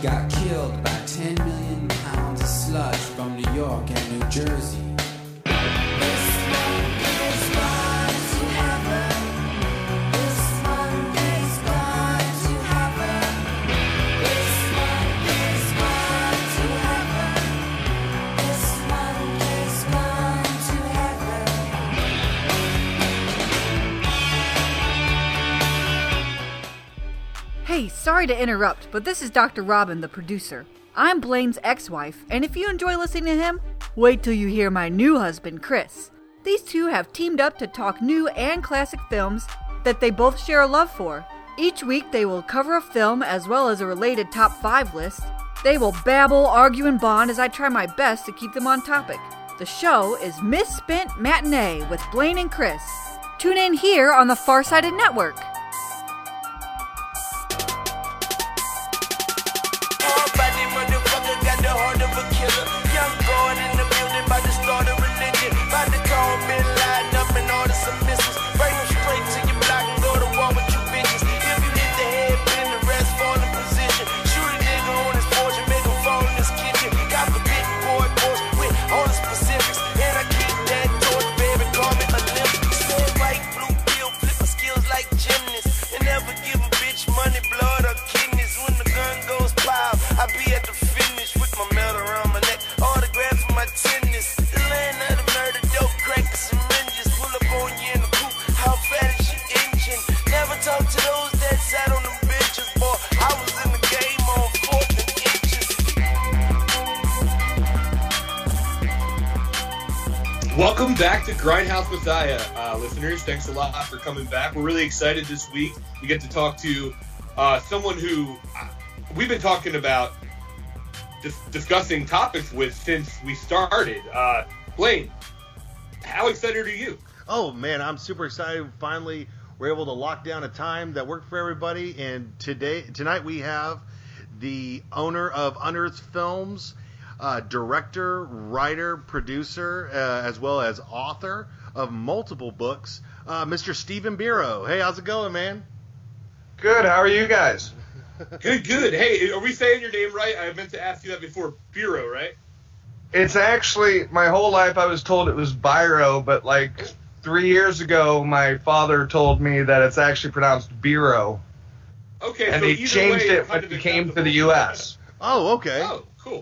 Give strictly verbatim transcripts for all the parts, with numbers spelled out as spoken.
got killed by ten million pounds of sludge from New York and New Jersey. Hey, sorry to interrupt, but this is Doctor Robin, the producer. I'm Blaine's ex-wife, and if you enjoy listening to him, wait till you hear my new husband, Chris. These two have teamed up to talk new and classic films that they both share a love for. Each week they will cover a film as well as a related top five list. They will babble, argue, and bond as I try my best to keep them on topic. The show is Misspent Matinee with Blaine and Chris. Tune in here on the Farsighted Network. Welcome back to Grindhouse Messiah, uh, listeners. Thanks a lot for coming back. We're really excited this week. We get to talk to uh, someone who uh, we've been talking about dis- discussing topics with since we started. Uh, Blaine, how excited are you? Oh, man, I'm super excited. Finally, we're able to lock down a time that worked for everybody. And today, tonight we have the owner of Unearthed Films, Uh, director, writer, producer, uh, as well as author of multiple books, uh, Mister Stephen Biro. Hey, how's it going, man? Good. How are you guys? Good, good. Hey, are we saying your name right? I meant to ask you that before. Biro, right? It's actually, my whole life I was told it was Biro, but like three years ago, my father told me that it's actually pronounced Biro. Okay, and so he changed way, it when he came to the U S Oh, okay. Oh, cool.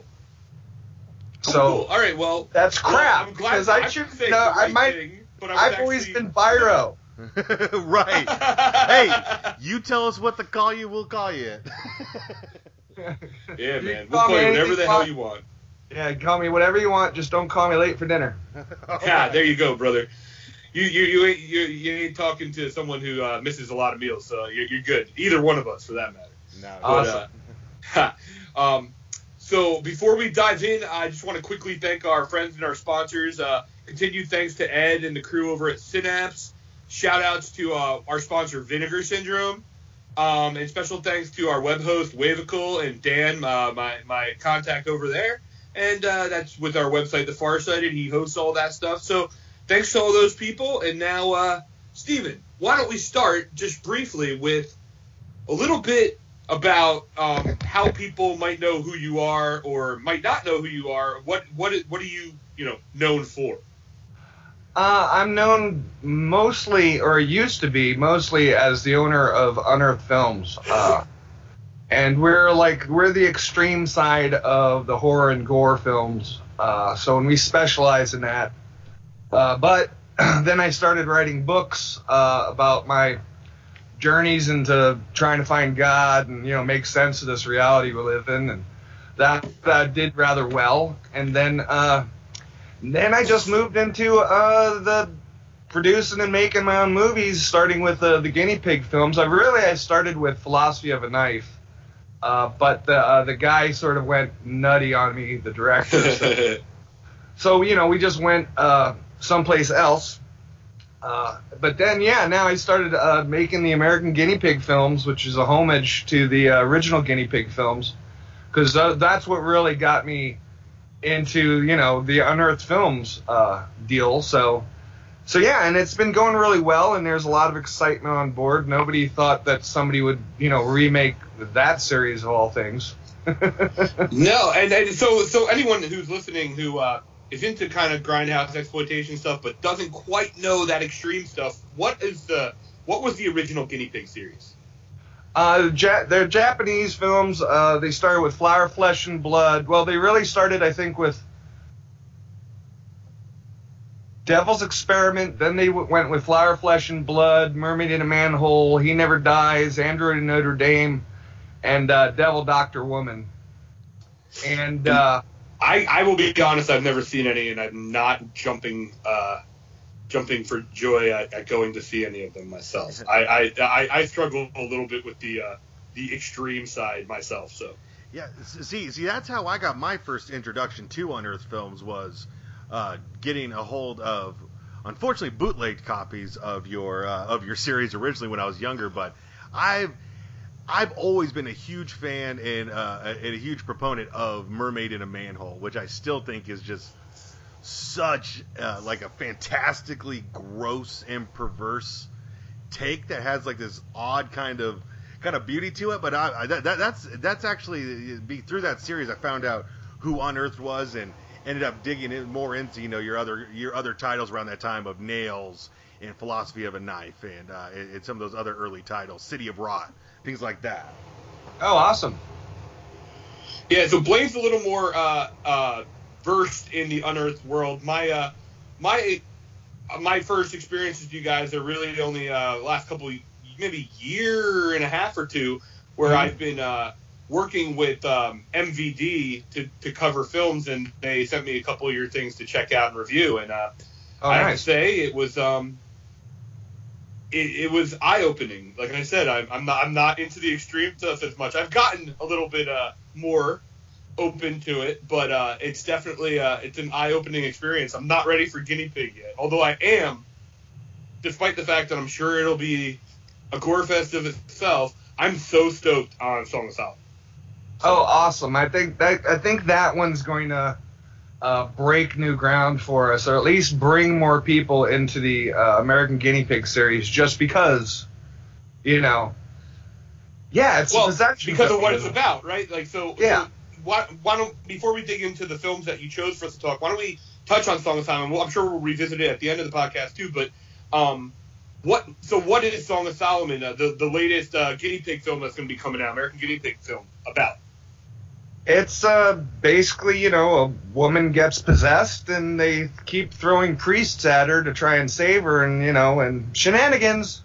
So cool. All right, well, that's crap well, because I should say know. right I might. thing, but I I've actually... always been Biro. Right. Hey, you tell us what to call you, we'll call you. Yeah, You man. call We'll call me you whatever anything the hell fun. you want. Yeah, call me whatever you want. Just don't call me late for dinner. Yeah, there you go, brother. You you you ain't you, you ain't talking to someone who uh, misses a lot of meals, so you're, you're good. Either one of us, for that matter. No. Awesome. But, uh, um. So before we dive in, I just want to quickly thank our friends and our sponsors. Uh, continued thanks to Ed and the crew over at Synapse. Shout outs to uh, our sponsor Vinegar Syndrome. Um, and special thanks to our web host Wavical and Dan, uh, my, my contact over there. And uh, that's with our website, The Farsighted. He hosts all that stuff. So thanks to all those people. And now, uh, Steven, why don't we start just briefly with a little bit about um, how people might know who you are or might not know who you are. What what what are you you know known for? Uh, I'm known mostly, or used to be mostly, as the owner of Unearthed Films, uh, and we're like we're the extreme side of the horror and gore films. Uh, so and we specialize in that. Uh, but then I started writing books uh, about my journeys into trying to find God and, you know, make sense of this reality we live in, and that that did rather well. And then uh, then I just moved into uh, the producing and making my own movies, starting with uh, the guinea pig films. I really I started with Philosophy of a Knife, uh, but the uh, the guy sort of went nutty on me, the director. So, so you know, we just went uh, someplace else. Uh, but then, yeah, now I started uh, making the American Guinea Pig films, which is a homage to the uh, original Guinea Pig films, because uh, that's what really got me into, you know, the Unearthed Films uh, deal. So, so yeah, and it's been going really well, and there's a lot of excitement on board. Nobody thought that somebody would, you know, remake that series of all things. No, and, and so so anyone who's listening who uh, is into kind of grindhouse exploitation stuff but doesn't quite know that extreme stuff, what is the what was the original Guinea Pig series? Uh, ja- they're Japanese films. Uh, they started with Flower, Flesh, and Blood. Well, they really started, I think, with Devil's Experiment. Then they w- went with Flower, Flesh, and Blood, Mermaid in a Manhole, He Never Dies, Android in Notre Dame, and uh, Devil Doctor Woman. And uh, I, I will be honest, I've never seen any, and I'm not jumping uh, jumping for joy at, at going to see any of them myself. I, I, I, I struggle a little bit with the uh, the extreme side myself. So yeah, see, see, that's how I got my first introduction to Unearthed Films, was uh, getting a hold of, unfortunately, bootlegged copies of your uh, of your series originally when I was younger. But I've I've always been a huge fan and, uh, and a huge proponent of Mermaid in a Manhole, which I still think is just such uh, like a fantastically gross and perverse take that has like this odd kind of kind of beauty to it. But I, I, that, that's that's actually be through that series I found out who Unearthed was, and ended up digging in more into, you know, your other your other titles around that time of Nails and Philosophy of a Knife, and uh, and, and some of those other early titles, City of Rot, things like that. oh, awesome. yeah, so Blaine's a little more uh, uh, versed in the Unearthed world. My uh, my my first experience with you guys are really only uh, last couple of, maybe year and a half or two, where mm-hmm. I've been uh, working with um, M V D to, to cover films, and they sent me a couple of your things to check out and review. And uh, oh, I nice. have to say it was um, it, it was eye opening. Like I said, I'm, I'm not I'm not into the extreme stuff as much. I've gotten a little bit uh, more open to it, but uh, it's definitely uh, it's an eye opening experience. I'm not ready for Guinea Pig yet, although I am, despite the fact that I'm sure it'll be a gore fest of itself. I'm so stoked on Song of Solomon. Oh, awesome! I think that I think that one's going to uh, break new ground for us, or at least bring more people into the uh, American Guinea Pig series, just because, you know, yeah, it's well a possession because film. of what it's about, right? Like so. Yeah. So why, why don't before we dig into the films that you chose for us to talk, why don't we touch on Song of Solomon? Well, I'm sure we'll revisit it at the end of the podcast too, but um, what so what is Song of Solomon, uh, the the latest uh, guinea pig film that's going to be coming out, American Guinea Pig film, about? It's uh, basically, you know, a woman gets possessed and they keep throwing priests at her to try and save her, and, you know, and shenanigans.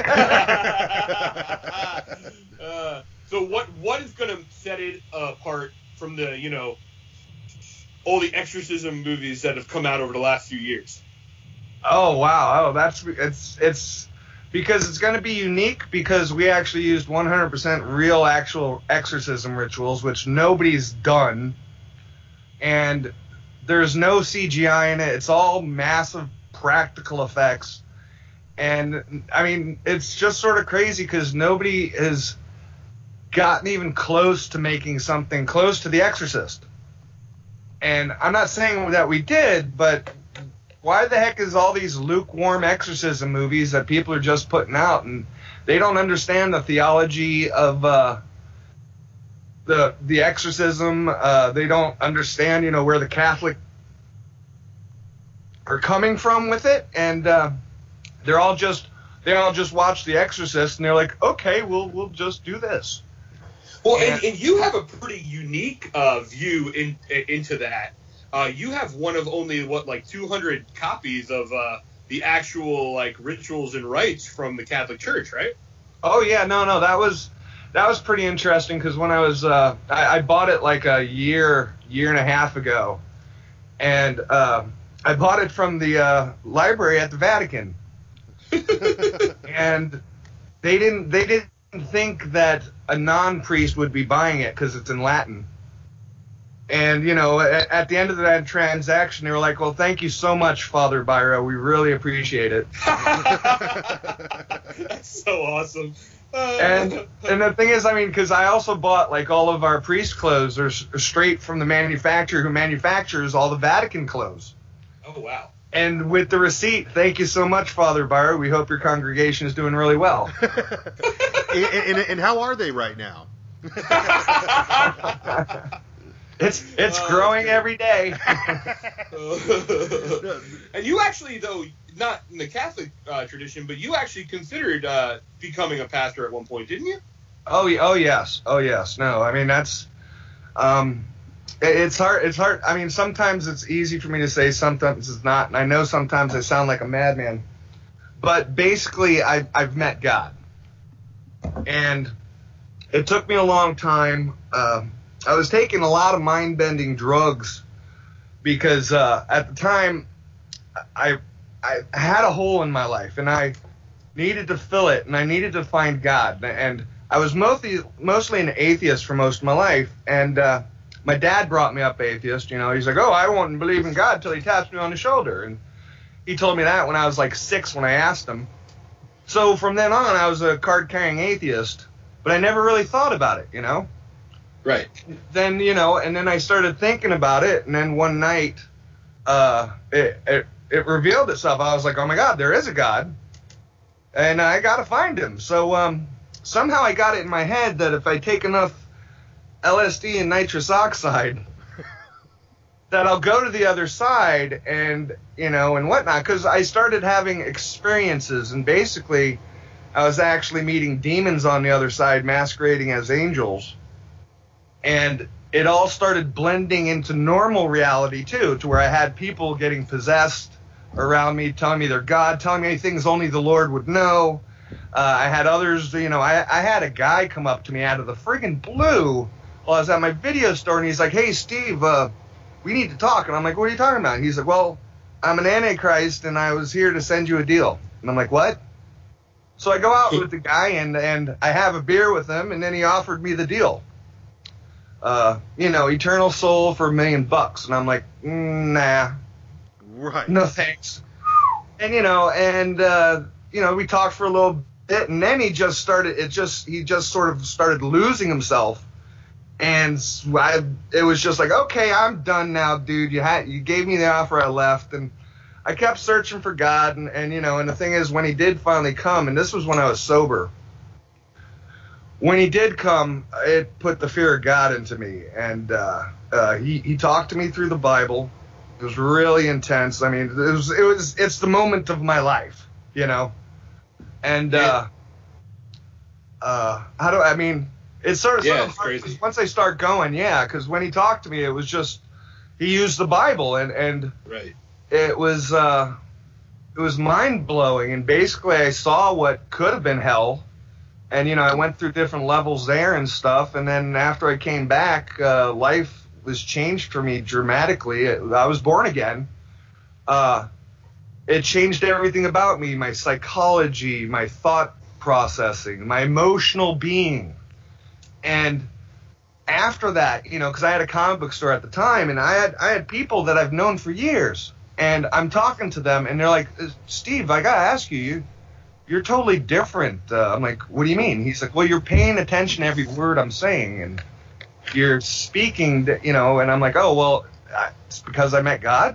uh, so what what is going to set it apart from the, you know, all the exorcism movies that have come out over the last few years? Oh, wow. Oh, that's it's it's because it's going to be unique, because we actually used one hundred percent real actual exorcism rituals, which nobody's done. And there's no C G I in it. It's all massive practical effects. And, I mean, it's just sort of crazy because nobody has gotten even close to making something close to The Exorcist. And I'm not saying that we did, but why the heck is all these lukewarm exorcism movies that people are just putting out, and they don't understand the theology of uh, the the exorcism? Uh, they don't understand, you know, where the Catholic are coming from with it, and uh, they're all just they all just watch The Exorcist, and they're like, okay, we'll we'll just do this. Well, and, and you have a pretty unique uh, view in, into that. Uh, you have one of only, what, like two hundred copies of uh, the actual, like, rituals and rites from the Catholic Church, right? Oh, yeah, no, no, that was that was pretty interesting, because when I was, uh, I, I bought it like a year, year and a half ago, and uh, I bought it from the uh, library at the Vatican, and they didn't, they didn't think that a non-priest would be buying it because it's in Latin. And, you know, at, at the end of that transaction, they were like, well, thank you so much, Father Byra. We really appreciate it. That's so awesome. Uh, and and the thing is, I mean, because I also bought, like, all of our priest clothes are, are straight from the manufacturer who manufactures all the Vatican clothes. Oh, wow. And with the receipt, thank you so much, Father Byra. We hope your congregation is doing really well. and, and, and how are they right now? It's it's Oh, growing okay. every day. And you actually, though, not in the Catholic uh, tradition, but you actually considered uh, becoming a pastor at one point, didn't you? Oh, y- oh yes, oh yes. No, I mean that's, um, it- it's hard. It's hard. I mean, sometimes it's easy for me to say, sometimes it's not, and I know sometimes I sound like a madman. But basically, I I've met God, and it took me a long time. Uh, I was taking a lot of mind-bending drugs because uh, at the time I I had a hole in my life, and I needed to fill it, and I needed to find God. And I was mostly mostly an atheist for most of my life, and uh, my dad brought me up atheist. You know, he's like, "Oh, I won't believe in God till he taps me on the shoulder," and he told me that when I was like six when I asked him. So from then on, I was a card-carrying atheist, but I never really thought about it, you know? Right. Then, you know, and then I started thinking about it, and then one night, uh, it, it, it revealed itself. I was like, oh my God, there is a God, and I gotta find him. So, um, somehow I got it in my head that if I take enough L S D and nitrous oxide, that I'll go to the other side and, you know, and whatnot, because I started having experiences, and basically I was actually meeting demons on the other side masquerading as angels, and it all started blending into normal reality too, to where I had people getting possessed around me, telling me they're God, telling me things only the Lord would know. Uh, I had others, you know, I, I had a guy come up to me out of the friggin' blue while I was at my video store, and he's like, hey, Steve, uh, we need to talk. And I'm like, what are you talking about? He's like, well, I'm an Antichrist, and I was here to send you a deal. And I'm like, what? So I go out with the guy, and, and I have a beer with him, and then he offered me the deal. Uh, you know, eternal soul for a million bucks. And I'm like, mm, nah, Right. no thanks. And, you know, and, uh, you know, we talked for a little bit, and then he just started, it just, he just sort of started losing himself. And I, it was just like, okay, I'm done now, dude. You had, you gave me the offer, I left, and I kept searching for God, and, and you know, and the thing is, when he did finally come, and this was when I was sober, when he did come, it put the fear of God into me, and uh, uh, he he talked to me through the Bible. It was really intense. I mean, it was it was it's the moment of my life, you know, and uh, uh, how do I mean? It's sort of, Yeah, sort of it's hard, crazy. 'cause once I start going, yeah, because when he talked to me, it was just, he used the Bible, and, and Right. it was, uh, it was mind-blowing, and basically I saw what could have been hell, and, you know, I went through different levels there and stuff, and then after I came back, uh, life was changed for me dramatically. I was born again. Uh, it changed everything about me, my psychology, my thought processing, my emotional being. And after that, you know, because I had a comic book store at the time, and I had I had people that I've known for years, and I'm talking to them, and they're like, Steve, I gotta ask you, you you're totally different. Uh, I'm like, what do you mean? He's like, well, you're paying attention to every word I'm saying, and you're speaking, to, you know. And I'm like, oh, well, it's because I met God.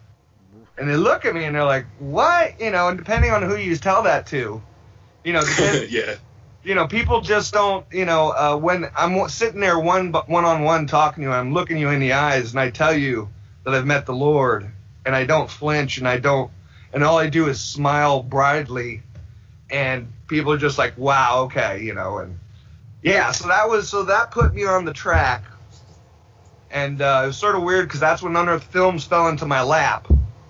And they look at me and they're like, what? You know, and depending on who you tell that to, you know, depend, Yeah. you know, people just don't, you know, uh, when I'm sitting there one one on one talking to you, I'm looking you in the eyes, and I tell you that I've met the Lord, and I don't flinch, and I don't, and all I do is smile brightly, and people are just like, wow, okay, you know, and yeah, so that was, so that put me on the track, and uh, it was sort of weird because that's when Unearthed Films fell into my lap,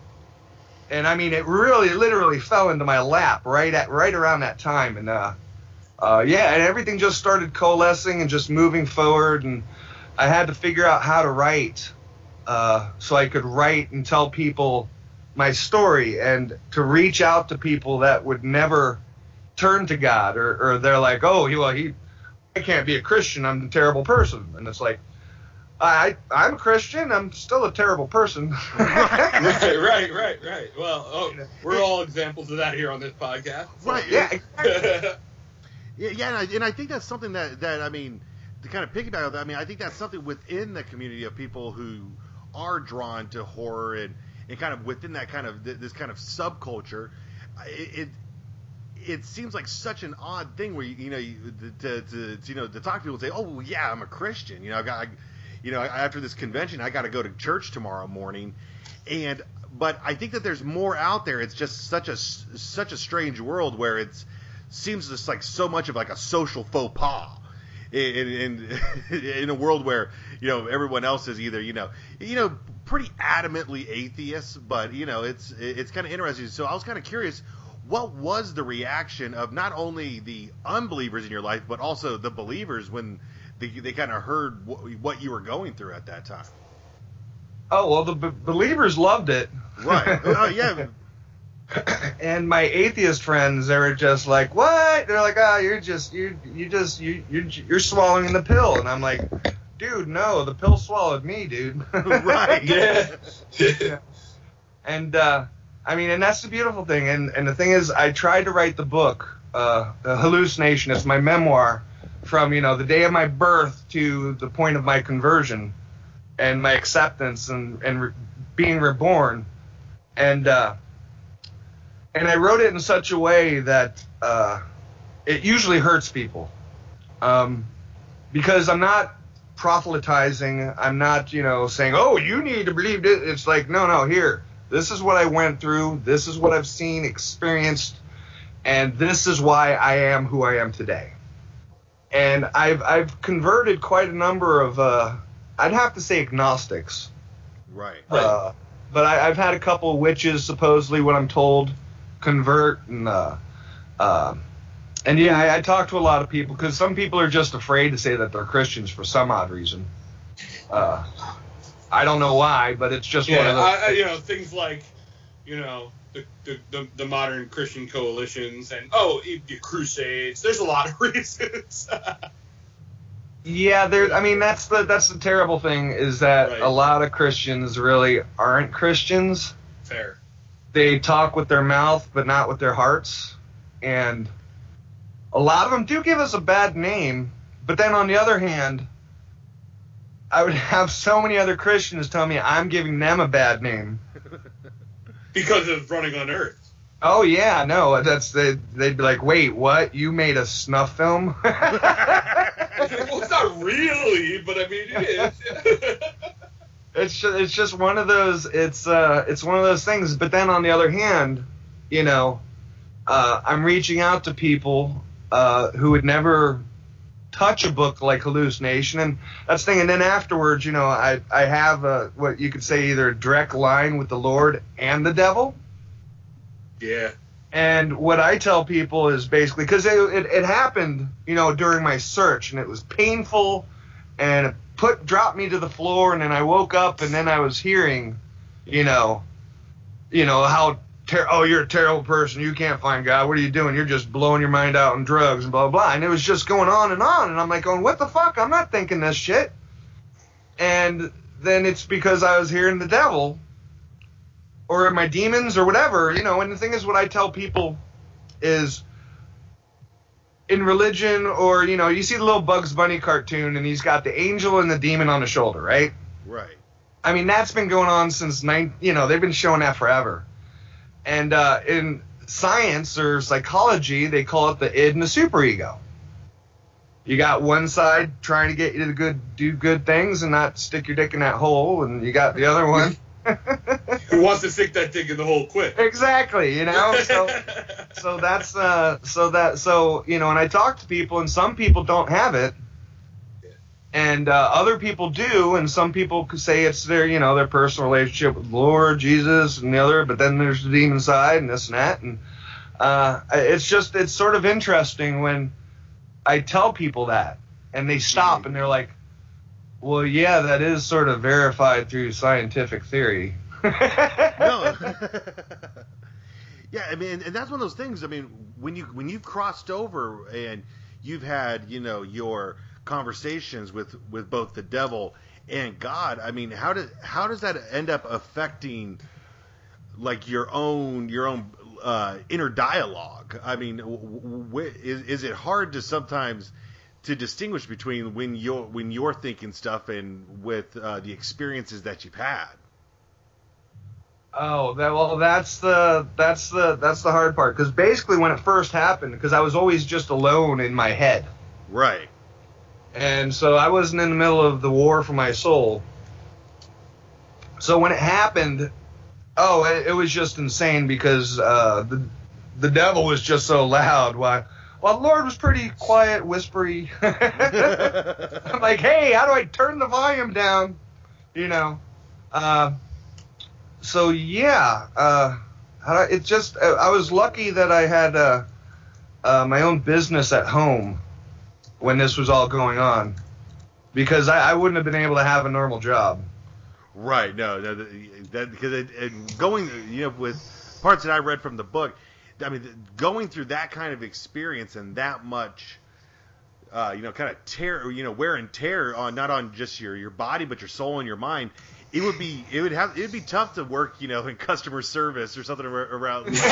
and I mean, it really, literally fell into my lap right at, right around that time, and uh. Uh, yeah, and everything just started coalescing and just moving forward, and I had to figure out how to write uh, so I could write and tell people my story, and to reach out to people that would never turn to God, or, or they're like, oh, he, well, he, I can't be a Christian, I'm a terrible person. And it's like, I, I'm a Christian, I'm still a terrible person. right, right, right, right. Well, oh, we're all examples of that here on this podcast. So. Right. Yeah, exactly. Yeah, yeah, and I, and I think that's something that, that I mean, to kind of piggyback on that, I mean, I think that's something within the community of people who are drawn to horror, and, and kind of within that kind of, this kind of subculture, it, it it seems like such an odd thing where you, you know you, to, to, to you know to talk to people and say, oh well, yeah, I'm a Christian. You know, I got I, you know after this convention, I got to go to church tomorrow morning, and but I think that there's more out there. It's just such a such a strange world where it's seems just like so much of like a social faux pas. In, in in a world where you know everyone else is either you know you know pretty adamantly atheists, but you know it's it's kind of interesting. So I was kind of curious, what was the reaction of not only the unbelievers in your life, but also the believers when they, they kind of heard what, what you were going through at that time? Oh well, the b- believers loved it, right? Oh yeah. And my atheist friends, they were just like, "What?" They're like, "Oh, you're just you you just you you're, you're swallowing the pill," and I'm like, "Dude, no, the pill swallowed me, dude." Right. Yeah. Yeah. And uh, I mean, and that's the beautiful thing. And and the thing is, I tried to write the book, uh, the Hallucination. It's my memoir from you know the day of my birth to the point of my conversion, and my acceptance and and re- being reborn, and. Uh, And I wrote it in such a way that uh, it usually hurts people, um, because I'm not proselytizing. I'm not, you know, saying, "Oh, you need to believe this." It's like, no, no. Here, this is what I went through. This is what I've seen, experienced, and this is why I am who I am today. And I've I've converted quite a number of, uh, I'd have to say, agnostics. Right. Uh, but I, I've had a couple of witches, supposedly, what I'm told, convert, and uh, uh, and yeah, I, I talk to a lot of people because some people are just afraid to say that they're Christians for some odd reason. Uh, I don't know why, but it's just yeah, one of those. I, I, you know, things like, you know, the, the the the modern Christian coalitions and oh, the crusades. There's a lot of reasons. Yeah, there. I mean, that's the that's the terrible thing is that Right. a lot of Christians really aren't Christians. Fair. They talk with their mouth, but not with their hearts. And a lot of them do give us a bad name. But then on the other hand, I would have so many other Christians tell me I'm giving them a bad name. Because of running on Earth. Oh, yeah, no, that's they, they'd be like, wait, what? You made a snuff film? Well, it's not really, but I mean, it is. It's just, it's just one of those it's uh it's one of those things. But then on the other hand, you know, uh, I'm reaching out to people uh, who would never touch a book like Hallucination, and that's the thing. And then afterwards, you know, I I have a, what you could say either a direct line with the Lord and the devil. Yeah. And what I tell people is basically because it, it it happened, you know, during my search, and it was painful, and it put dropped me to the floor, and then I woke up, and then I was hearing, you know, you know how ter- oh you're a terrible person, you can't find God, what are you doing? You're just blowing your mind out on drugs and blah blah. And it was just going on and on, and I'm like going, what the fuck? I'm not thinking this shit. And then it's because I was hearing the devil, or my demons, or whatever, you know. And the thing is, what I tell people is, in religion, or, you know, you see the little Bugs Bunny cartoon, and he's got the angel and the demon on the shoulder, right? Right. I mean, that's been going on since, nine, you know, they've been showing that forever. And uh, in science or psychology, they call it the id and the superego. You got one side trying to get you to good, do good things and not stick your dick in that hole, and you got the other one. Who wants to stick that dick in the hole quick? Exactly, you know. So, so that's uh, so that so you know, and I talk to people, and some people don't have it, and uh, other people do, and some people could say it's their, you know, their personal relationship with the Lord, Jesus, and the other. But then there's the demon side, and this and that, and uh, it's just it's sort of interesting when I tell people that, and they stop, mm-hmm. and they're like, well, yeah, that is sort of verified through scientific theory. No. Yeah, I mean, and that's one of those things. I mean, when you when you've crossed over and you've had, you know, your conversations with, with both the devil and God, I mean, how does how does that end up affecting like your own your own uh, inner dialogue? I mean, w- w- is is it hard to sometimes to distinguish between when you're when you're thinking stuff and with uh, the experiences that you've had? Oh, that, well, that's the that's the that's the hard part, because basically when it first happened, because I was always just alone in my head, Right. and so I wasn't in the middle of the war for my soul. So when it happened, oh, it, it was just insane, because uh, the the devil was just so loud. While while the Lord was pretty quiet, whispery. I'm like, hey, how do I turn the volume down? You know. Uh, So yeah, uh, how do I, it just I was lucky that I had uh, uh, my own business at home when this was all going on, because I, I wouldn't have been able to have a normal job. Right. No. no that because it, it, going, you know, with parts that I read from the book, I mean, going through that kind of experience and that much, uh, you know, kind of tear, you know, wear and tear on not on just your your body but your soul and your mind. It would be it would have it'd be tough to work, you know, in customer service or something around like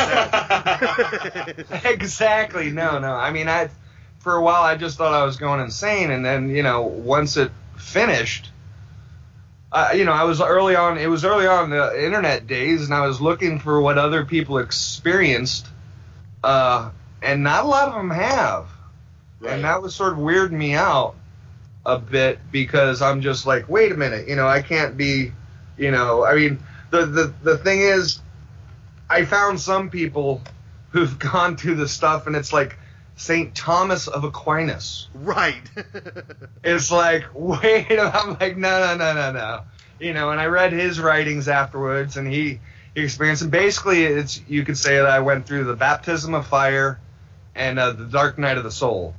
that. Exactly. No, no. I mean, I for a while I just thought I was going insane, and then, you know, once it finished, uh, you know, I was early on. It was early on in the internet days, and I was looking for what other people experienced, uh, and not a lot of them have, Right. and that was sort of weirding me out a bit, because I'm just like, wait a minute, you know, I can't be, you know, I mean, the, the, the thing is, I found some people who've gone through the stuff, and it's like Saint Thomas of Aquinas. Right. It's like, wait, I'm like, no, no, no, no, no. You know, and I read his writings afterwards, and he, he experienced, and basically it's, you could say that I went through the baptism of fire and uh, the dark night of the soul.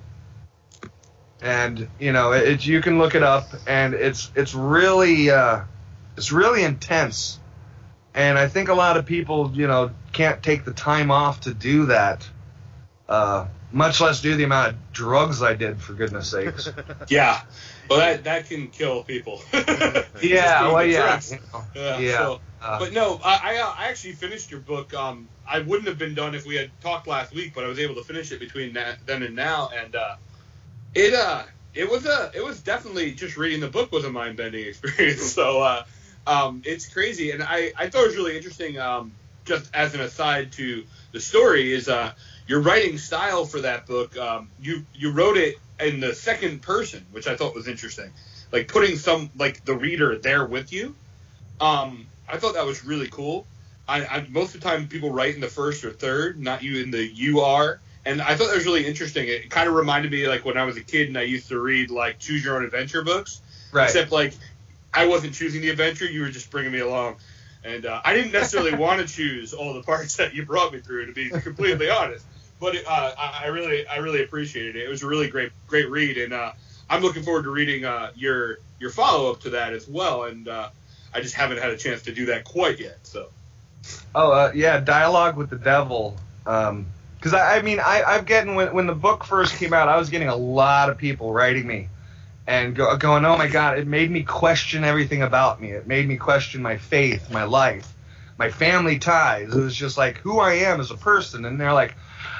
And, you know, it, it, you can look it up, and it's it's really uh, it's really intense. And I think a lot of people, you know, can't take the time off to do that, uh, much less do the amount of drugs I did, for goodness sakes. Yeah. Well, that that can kill people. Yeah, well, yeah. drugs. You know, Yeah. yeah. So, uh, but no, I I I actually finished your book. Um, I wouldn't have been done if we had talked last week, but I was able to finish it between that, then and now, and uh, it uh it was a it was definitely, just reading the book was a mind bending experience. So uh, um, it's crazy, and I I thought it was really interesting. Um, just as an aside to the story, is uh your writing style for that book. Um, you you wrote it in the second person, which I thought was interesting, like putting some like the reader there with you. Um, I thought that was really cool. I, I most of the time people write in the first or third, not you in the you are. And I thought that was really interesting. It kind of reminded me like when I was a kid and I used to read like choose your own adventure books. Right. Except like I wasn't choosing the adventure, you were just bringing me along. And uh, I didn't necessarily want to choose all the parts that you brought me through, to be completely honest. But it, uh, I, I really, I really appreciated it. It was a really great, great read, and uh, I'm looking forward to reading uh, your your follow up to that as well. And uh, I just haven't had a chance to do that quite yet. So. Oh uh, yeah, Dialogue with the Devil. Um, Because, I, I mean, I, I'm getting, when, when the book first came out, I was getting a lot of people writing me and go, going, oh, my God, it made me question everything about me. It made me question my faith, my life, my family ties. It was just like who I am as a person. And they're like,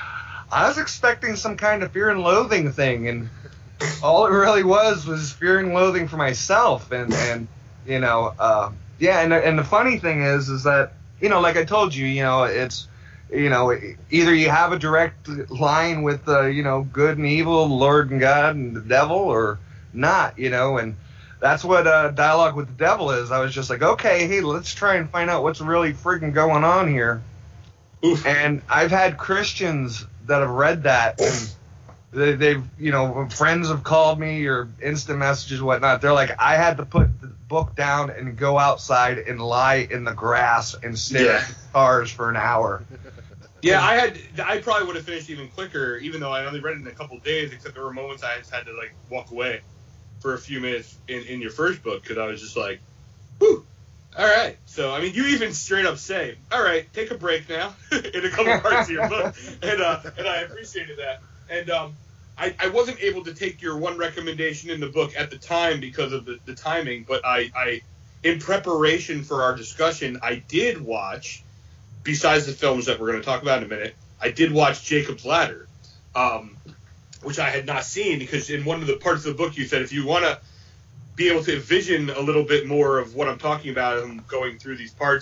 I was expecting some kind of fear and loathing thing. And all it really was was fear and loathing for myself. And, and you know, uh, yeah, and, and the funny thing is, is that, you know, like I told you, you know, it's, you know, either you have a direct line with, uh, you know, good and evil, Lord and God and the devil, or not, you know, and that's what uh, Dialogue with the Devil is. I was just like, okay, hey, let's try and find out what's really freaking going on here. Oof. And I've had Christians that have read that, and they, they've, you know, friends have called me or instant messages and whatnot. They're like, I had to put the book down and go outside and lie in the grass and stare Yeah. at the stars for an hour. Yeah, I had. I probably would have finished even quicker, even though I only read it in a couple of days. Except there were moments I just had to like walk away for a few minutes in, in your first book because I was just like, "Whew, all right." So I mean, you even straight up say, "All right, take a break now," in a couple parts of your book, and uh, and I appreciated that. And um, I I wasn't able to take your one recommendation in the book at the time because of the, the timing, but I I in preparation for our discussion, I did watch. Besides the films that we're going to talk about in a minute, I did watch Jacob's Ladder, um, which I had not seen because in one of the parts of the book you said if you want to be able to envision a little bit more of what I'm talking about and going through these parts,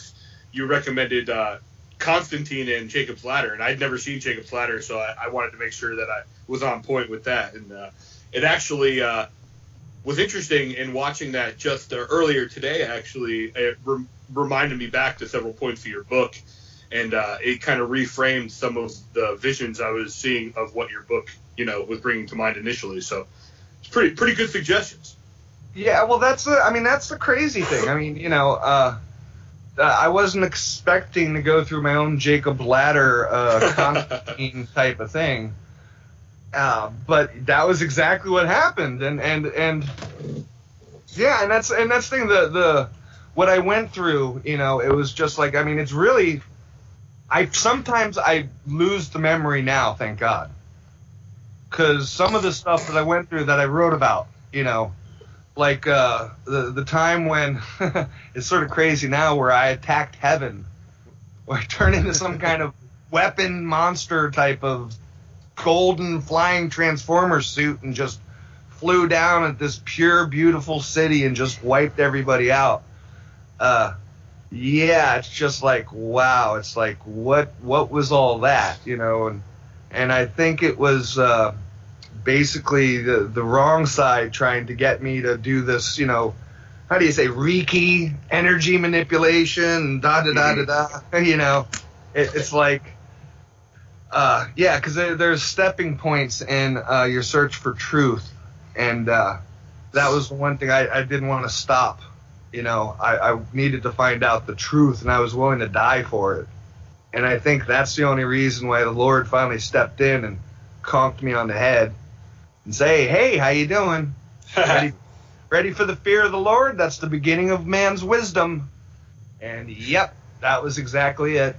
you recommended uh, Constantine and Jacob's Ladder, and I'd never seen Jacob's Ladder, so I, I wanted to make sure that I was on point with that. And uh, it actually uh, was interesting in watching that just uh, earlier today. Actually, it re- reminded me back to several points of your book, and uh, it kind of reframed some of the visions I was seeing of what your book, you know, was bringing to mind initially. So it's pretty pretty good suggestions. Yeah, well, that's the, I mean, that's the crazy thing. I mean, you know, uh, I wasn't expecting to go through my own Jacob Ladder uh, Constantine type of thing, uh, but that was exactly what happened, and and and yeah, and that's and that's the thing. The the what I went through, you know, it was just like, I mean, it's really, I sometimes I lose the memory now, thank God, because some of the stuff that I went through that I wrote about, you know. Like uh, the the time when it's sort of crazy now, where I attacked heaven, or I turned into some kind of weapon monster type of golden flying transformer suit and just flew down at this pure, beautiful city and just wiped everybody out. Uh, yeah, it's just like, wow. It's like, what what was all that, you know? And and I think it was. Uh, basically the the wrong side trying to get me to do this, you know, how do you say, Reiki, energy manipulation, da da da da da, you know, it, it's like, uh, yeah, because there, there's stepping points in uh, your search for truth, and uh, that was the one thing I, I didn't want to stop, you know, I, I needed to find out the truth, and I was willing to die for it, and I think that's the only reason why the Lord finally stepped in and conked me on the head and say, hey, how you doing? Ready, ready for the fear of the Lord? That's the beginning of man's wisdom. And yep, that was exactly it.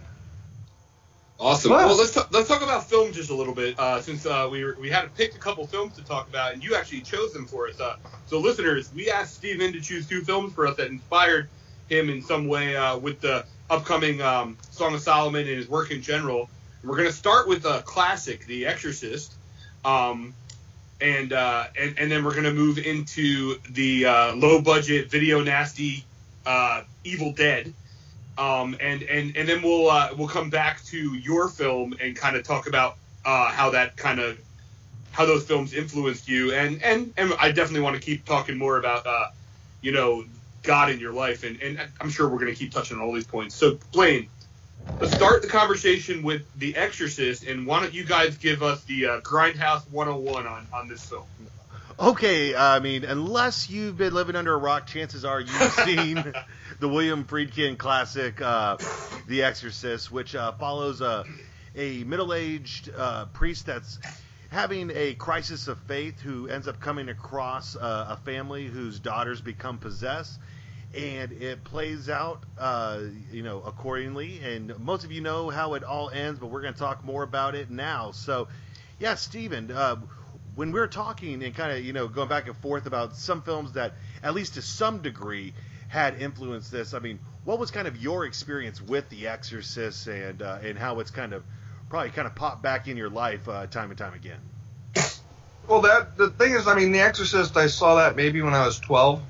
Awesome. Well, well let's talk, let's talk about film just a little bit, uh, since uh, we were, we had picked a couple films to talk about, and you actually chose them for us. Uh, so, listeners, we asked Steven to choose two films for us that inspired him in some way uh, with the upcoming um, Song of Solomon and his work in general. We're going to start with a classic, The Exorcist. Um, And, uh, and and then we're going to move into the uh, low-budget, video nasty uh, Evil Dead. Um, and, and, and then we'll uh, we'll come back to your film and kind of talk about uh, how that kind of how those films influenced you. And, and, and I definitely want to keep talking more about, uh, you know, God in your life. And, and I'm sure we're going to keep touching on all these points. So, Blaine, let's start the conversation with The Exorcist, and why don't you guys give us the uh, Grindhouse one oh one on, on this film? Okay, I mean, unless you've been living under a rock, chances are you've seen the William Friedkin classic, uh, The Exorcist, which uh, follows a, a middle-aged uh, priest that's having a crisis of faith who ends up coming across uh, a family whose daughters become possessed. And it plays out, uh, you know, accordingly. And most of you know how it all ends, but we're going to talk more about it now. So, yeah, Steven, uh, when we were talking and kind of, you know, going back and forth about some films that, at least to some degree, had influenced this, I mean, what was kind of your experience with The Exorcist, and uh, and how it's kind of probably kind of popped back in your life uh, time and time again? Well, that the thing is, I mean, The Exorcist, I saw that maybe when I was twelve.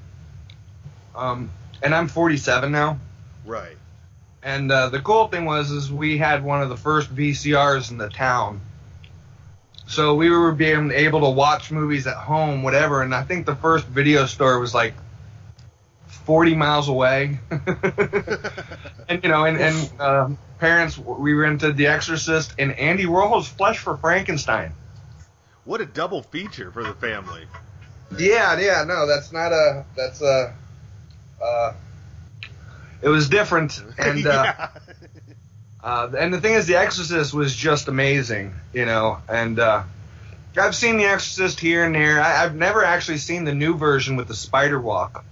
Um, and I'm forty-seven now. Right. And uh, the cool thing was, is we had one of the first V C Rs in the town. So we were being able to watch movies at home, whatever. And I think the first video store was like forty miles away. And, you know, and, and uh, parents, we rented The Exorcist and Andy Warhol's Flesh for Frankenstein. What a double feature for the family. Yeah, yeah, no, that's not a, that's a, Uh, it was different, and uh, yeah. uh, and the thing is, The Exorcist was just amazing, you know. And uh, I've seen The Exorcist here and there. I, I've never actually seen the new version with the spider walk.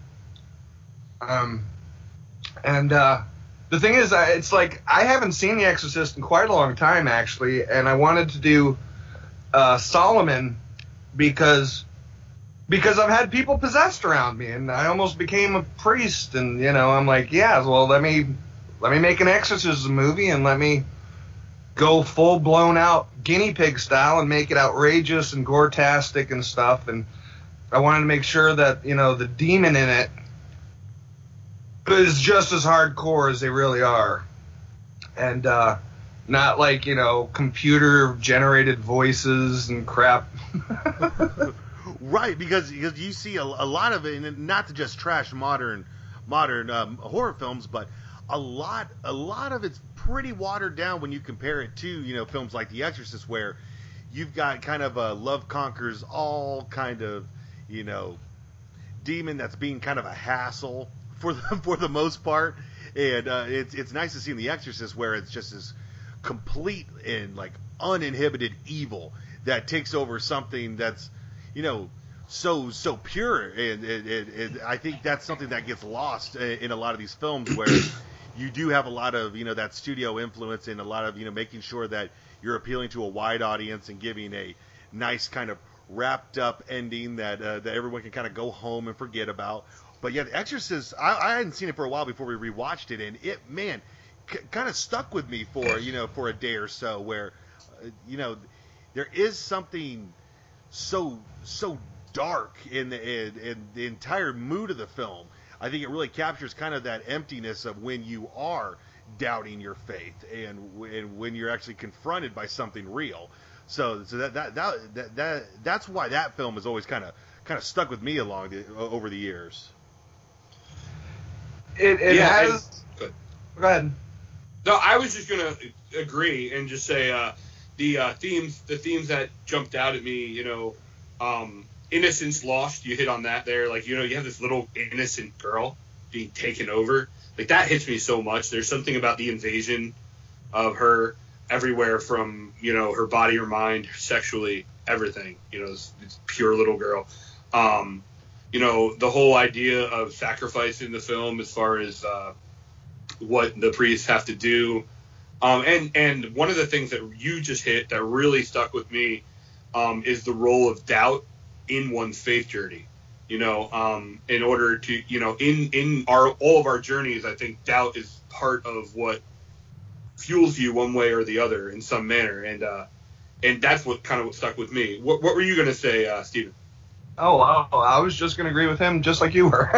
Um, and uh, the thing is, uh, it's like I haven't seen The Exorcist in quite a long time, actually, and I wanted to do uh, Solomon because. Because I've had people possessed around me, and I almost became a priest. And you know, I'm like, yeah, well, let me let me make an exorcism movie, and let me go full blown out guinea pig style and make it outrageous and gore-tastic and stuff. And I wanted to make sure that, you know, the demon in it is just as hardcore as they really are, and uh, not like, you know, computer generated voices and crap. Right, because because you see a, a lot of it, and not to just trash modern modern um, horror films, but a lot a lot of it's pretty watered down when you compare it to, you know, films like The Exorcist, where you've got kind of a love conquers all kind of, you know, demon that's being kind of a hassle for the, for the most part, and uh, it's it's nice to see in The Exorcist where it's just this complete and like uninhibited evil that takes over something that's, you know, so so pure, and, and, and, and I think that's something that gets lost in a lot of these films where you do have a lot of, you know, that studio influence and a lot of, you know, making sure that you're appealing to a wide audience and giving a nice kind of wrapped up ending that uh, that everyone can kind of go home and forget about. But yeah, The Exorcist, I, I hadn't seen it for a while before we rewatched it, and it, man, c- kind of stuck with me for, you know, for a day or so, where, uh, you know, there is something so so dark in the in, in the entire mood of the film. I think it really captures kind of that emptiness of when you are doubting your faith and, and when you're actually confronted by something real. So, so that, that that that that that's why that film has always kind of kind of stuck with me along the, over the years. It, it Yeah, has. and- Go ahead. No, I was just gonna agree and just say uh, the uh, themes, the themes that jumped out at me. You know, um, innocence lost. You hit on that there. Like, you know, you have this little innocent girl being taken over. Like, that hits me so much. There's something about the invasion of her everywhere, from, you know, her body, her mind, sexually, everything. You know, it's, it's pure little girl. Um, you know, the whole idea of sacrifice in the film, as far as uh, what the priests have to do. Um, and, and one of the things that you just hit that really stuck with me um, is the role of doubt in one's faith journey. You know, um, in order to, you know, in, in our all of our journeys, I think doubt is part of what fuels you one way or the other in some manner. And uh, and that's what kind of what stuck with me. What, what were you going to say, uh, Stephen? Oh, wow. I was just going to agree with him just like you were.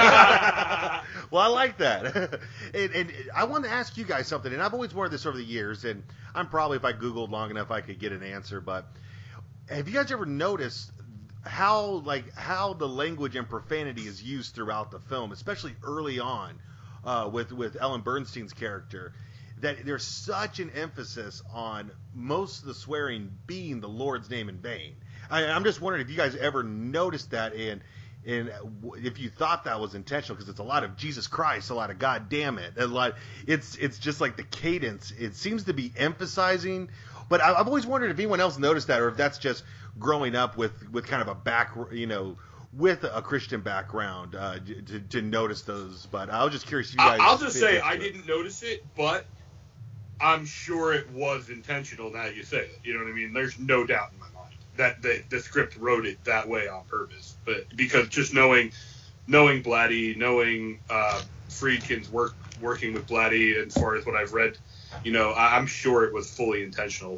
Well, I like that. and, and I want to ask you guys something, and I've always wondered this over the years, and I'm probably, if I Googled long enough, I could get an answer, but have you guys ever noticed how, like, how the language and profanity is used throughout the film, especially early on uh, with, with Ellen Bernstein's character, that there's such an emphasis on most of the swearing being the Lord's name in vain? I, I'm just wondering if you guys ever noticed that, and and if you thought that was intentional, because it's a lot of Jesus Christ, a lot of God damn it, a lot. It's it's just like the cadence. It seems to be emphasizing, but I, I've always wondered if anyone else noticed that, or if that's just growing up with, with kind of a back, you know, with a Christian background uh, to to notice those. But I was just curious if you guys. I'll just say I it. didn't notice it, but I'm sure it was intentional. Now you say it, you know what I mean? There's no doubt in my mind that the, the script wrote it that way on purpose. But because just knowing knowing Blatty, knowing uh, Friedkin's work working with Blatty, as far as what I've read, you know, I, I'm sure it was fully intentional.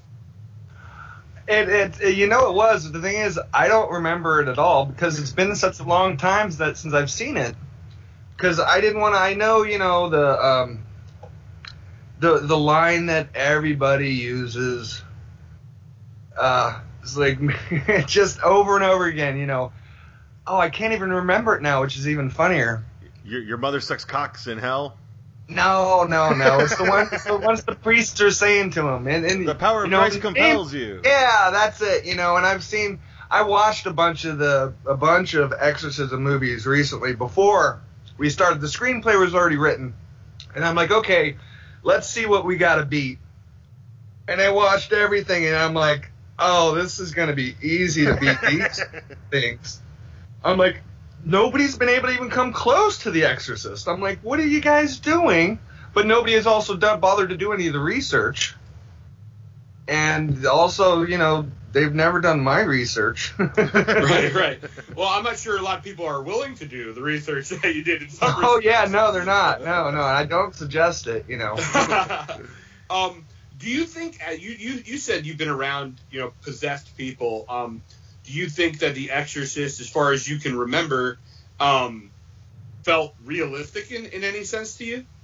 It, it, it, you know, it was. The thing is, I don't remember it at all because it's been such a long time that since I've seen it. Because I didn't want to. I know, you know, the um, the the line that everybody uses. Uh, it's like just over and over again. You know, oh, I can't even remember it now, which is even funnier. Your, your mother sucks cocks in hell. No, no, no. It's the one. It's the ones the priests are saying to him, and, and The power of you know, Christ compels you. Yeah, that's it. You know, and I've seen, I watched a bunch of the a bunch of exorcism movies recently before we started. The screenplay was already written, and I'm like, okay, let's see what we got to beat. And I watched everything, and I'm like, oh, this is gonna be easy to beat these things. I'm like, nobody's been able to even come close to The Exorcist. I'm like, what are you guys doing? But nobody has also done, bothered to do any of the research. And also, you know, they've never done my research. Right, right. Well, I'm not sure a lot of people are willing to do the research that you did in some Oh, respects. yeah, no, they're not. No, no, I don't suggest it, you know. um, do you think, uh, you, you, you said you've been around, you know, possessed people. Um, do you think that The Exorcist, as far as you can remember, um, felt realistic in, in any sense to you?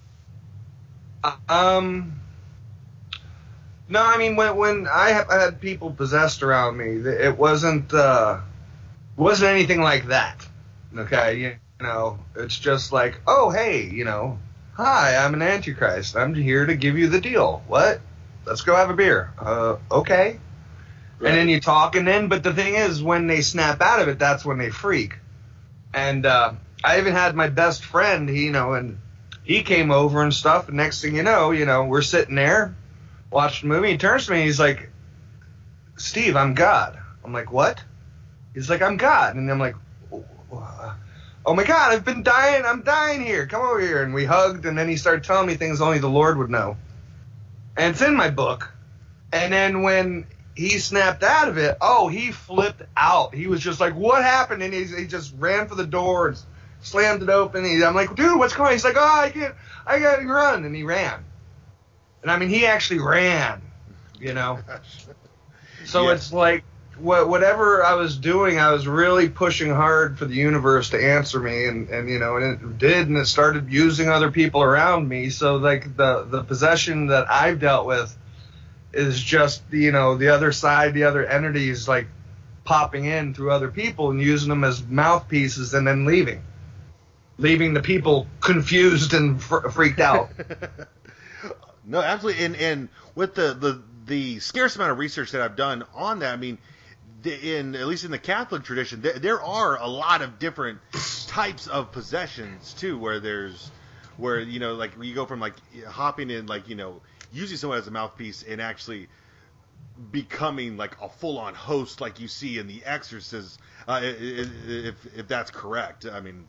Um, no, I mean when when I have had people possessed around me, it wasn't uh, wasn't anything like that. Okay, you know, it's just like, oh hey, you know, hi, I'm an Antichrist. I'm here to give you the deal. What? Let's go have a beer. Uh, okay. Right. And then you talk, and then, but the thing is, when they snap out of it, that's when they freak. And uh, I even had my best friend, he, you know, and he came over and stuff. And next thing you know, you know, we're sitting there watching the movie. He turns to me, he's like, Steve, I'm God. I'm like, what? He's like, I'm God. And I'm like, oh my God, I've been dying. I'm dying here. Come over here. And we hugged, and then he started telling me things only the Lord would know. And it's in my book. And then when he snapped out of it, oh, he flipped out. He was just like, what happened? And he, he just ran for the door and slammed it open. He, I'm like, dude, what's going on? He's like, oh, I can't, I got to run. And he ran. And I mean, he actually ran, you know. So yeah. It's like, what, whatever I was doing, I was really pushing hard for the universe to answer me. And, and, you know, and it did. And it started using other people around me. So, like, the, the possession that I've dealt with is just, you know, the other side, the other entities, like, popping in through other people and using them as mouthpieces and then leaving. Leaving the people confused and fr- freaked out. No, absolutely. And and with the, the, the scarce amount of research that I've done on that, I mean, the, in at least in the Catholic tradition, there, there are a lot of different types of possessions, too, where there's, where, you know, like, you go from, like, hopping in, like, you know, using someone as a mouthpiece and actually becoming like a full-on host like you see in The Exorcist, uh, if if that's correct. I mean,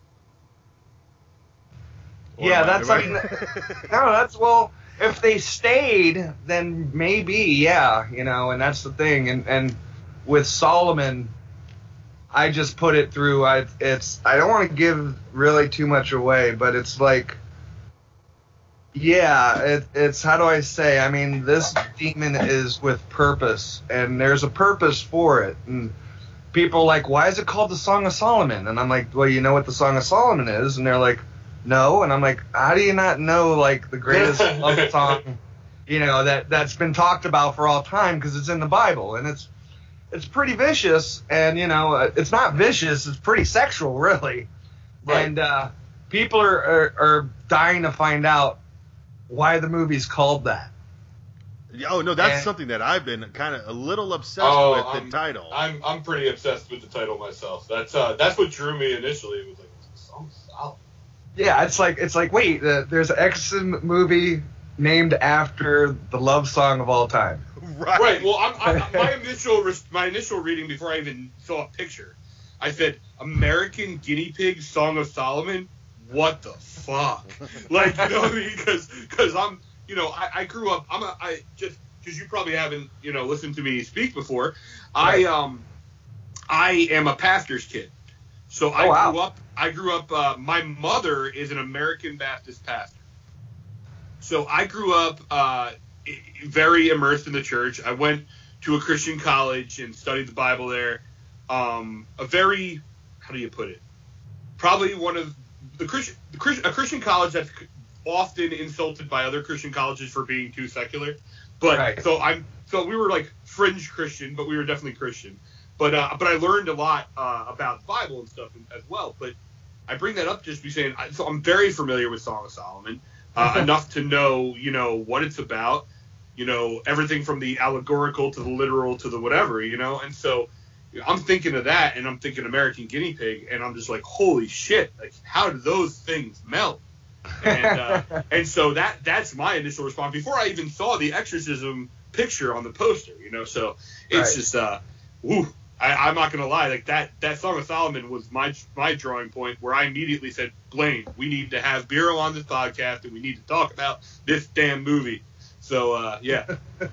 yeah, that's I mean, no, that's well, if they stayed, then maybe, yeah, you know, and that's the thing. And and with Solomon, I just put it through. I it's I don't want to give really too much away, but it's like. Yeah, it, it's, how do I say, I mean, this demon is with purpose, and there's a purpose for it, and people are like, why is it called the Song of Solomon? And I'm like, well, you know what the Song of Solomon is? And they're like, no, and I'm like, how do you not know, like, the greatest love song, you know, that, that's been talked about for all time, because it's in the Bible, and it's, it's pretty vicious, and, you know, it's not vicious, it's pretty sexual, really, right. And uh, people are, are, are dying to find out why the movie's called that. Oh no, that's and, something that I've been kind of a little obsessed oh, with. I'm, the title. I'm I'm pretty obsessed with the title myself. That's uh that's what drew me initially. It was like, Song of Solomon. Yeah, it's like it's like wait, uh, there's an Exorcism movie named after the love song of all time. Right. Right. Well, I'm, I'm, my initial my initial reading before I even saw a picture, I said American Guinea Pig Song of Solomon. What the fuck? Like, you know what I mean? Because because I'm, you know, I, I grew up, I'm a, I just, because you probably haven't, you know, listened to me speak before. Right. I, um, I am a pastor's kid. So I oh, wow. grew up, I grew up, uh, my mother is an American Baptist pastor. So I grew up uh, very immersed in the church. I went to a Christian college and studied the Bible there. Um, a very, how do you put it? Probably one of The Christian, the Christian, a Christian college that's often insulted by other Christian colleges for being too secular, but right. so I'm so we were like fringe Christian, but we were definitely Christian. But uh, but I learned a lot uh, about the Bible and stuff as well. But I bring that up just to be saying, so I'm very familiar with Song of Solomon, uh, enough to know you know what it's about, you know everything from the allegorical to the literal to the whatever, you know, and so. I'm thinking of that, and I'm thinking American Guinea Pig, and I'm just like, holy shit! Like, how do those things melt? And uh, and so that that's my initial response before I even saw the exorcism picture on the poster, you know. So it's right. just, uh, woo! I, I'm not gonna lie, like that that Song of Solomon was my my drawing point where I immediately said, Blaine, we need to have Bureau on this podcast, and we need to talk about this damn movie. So uh, yeah.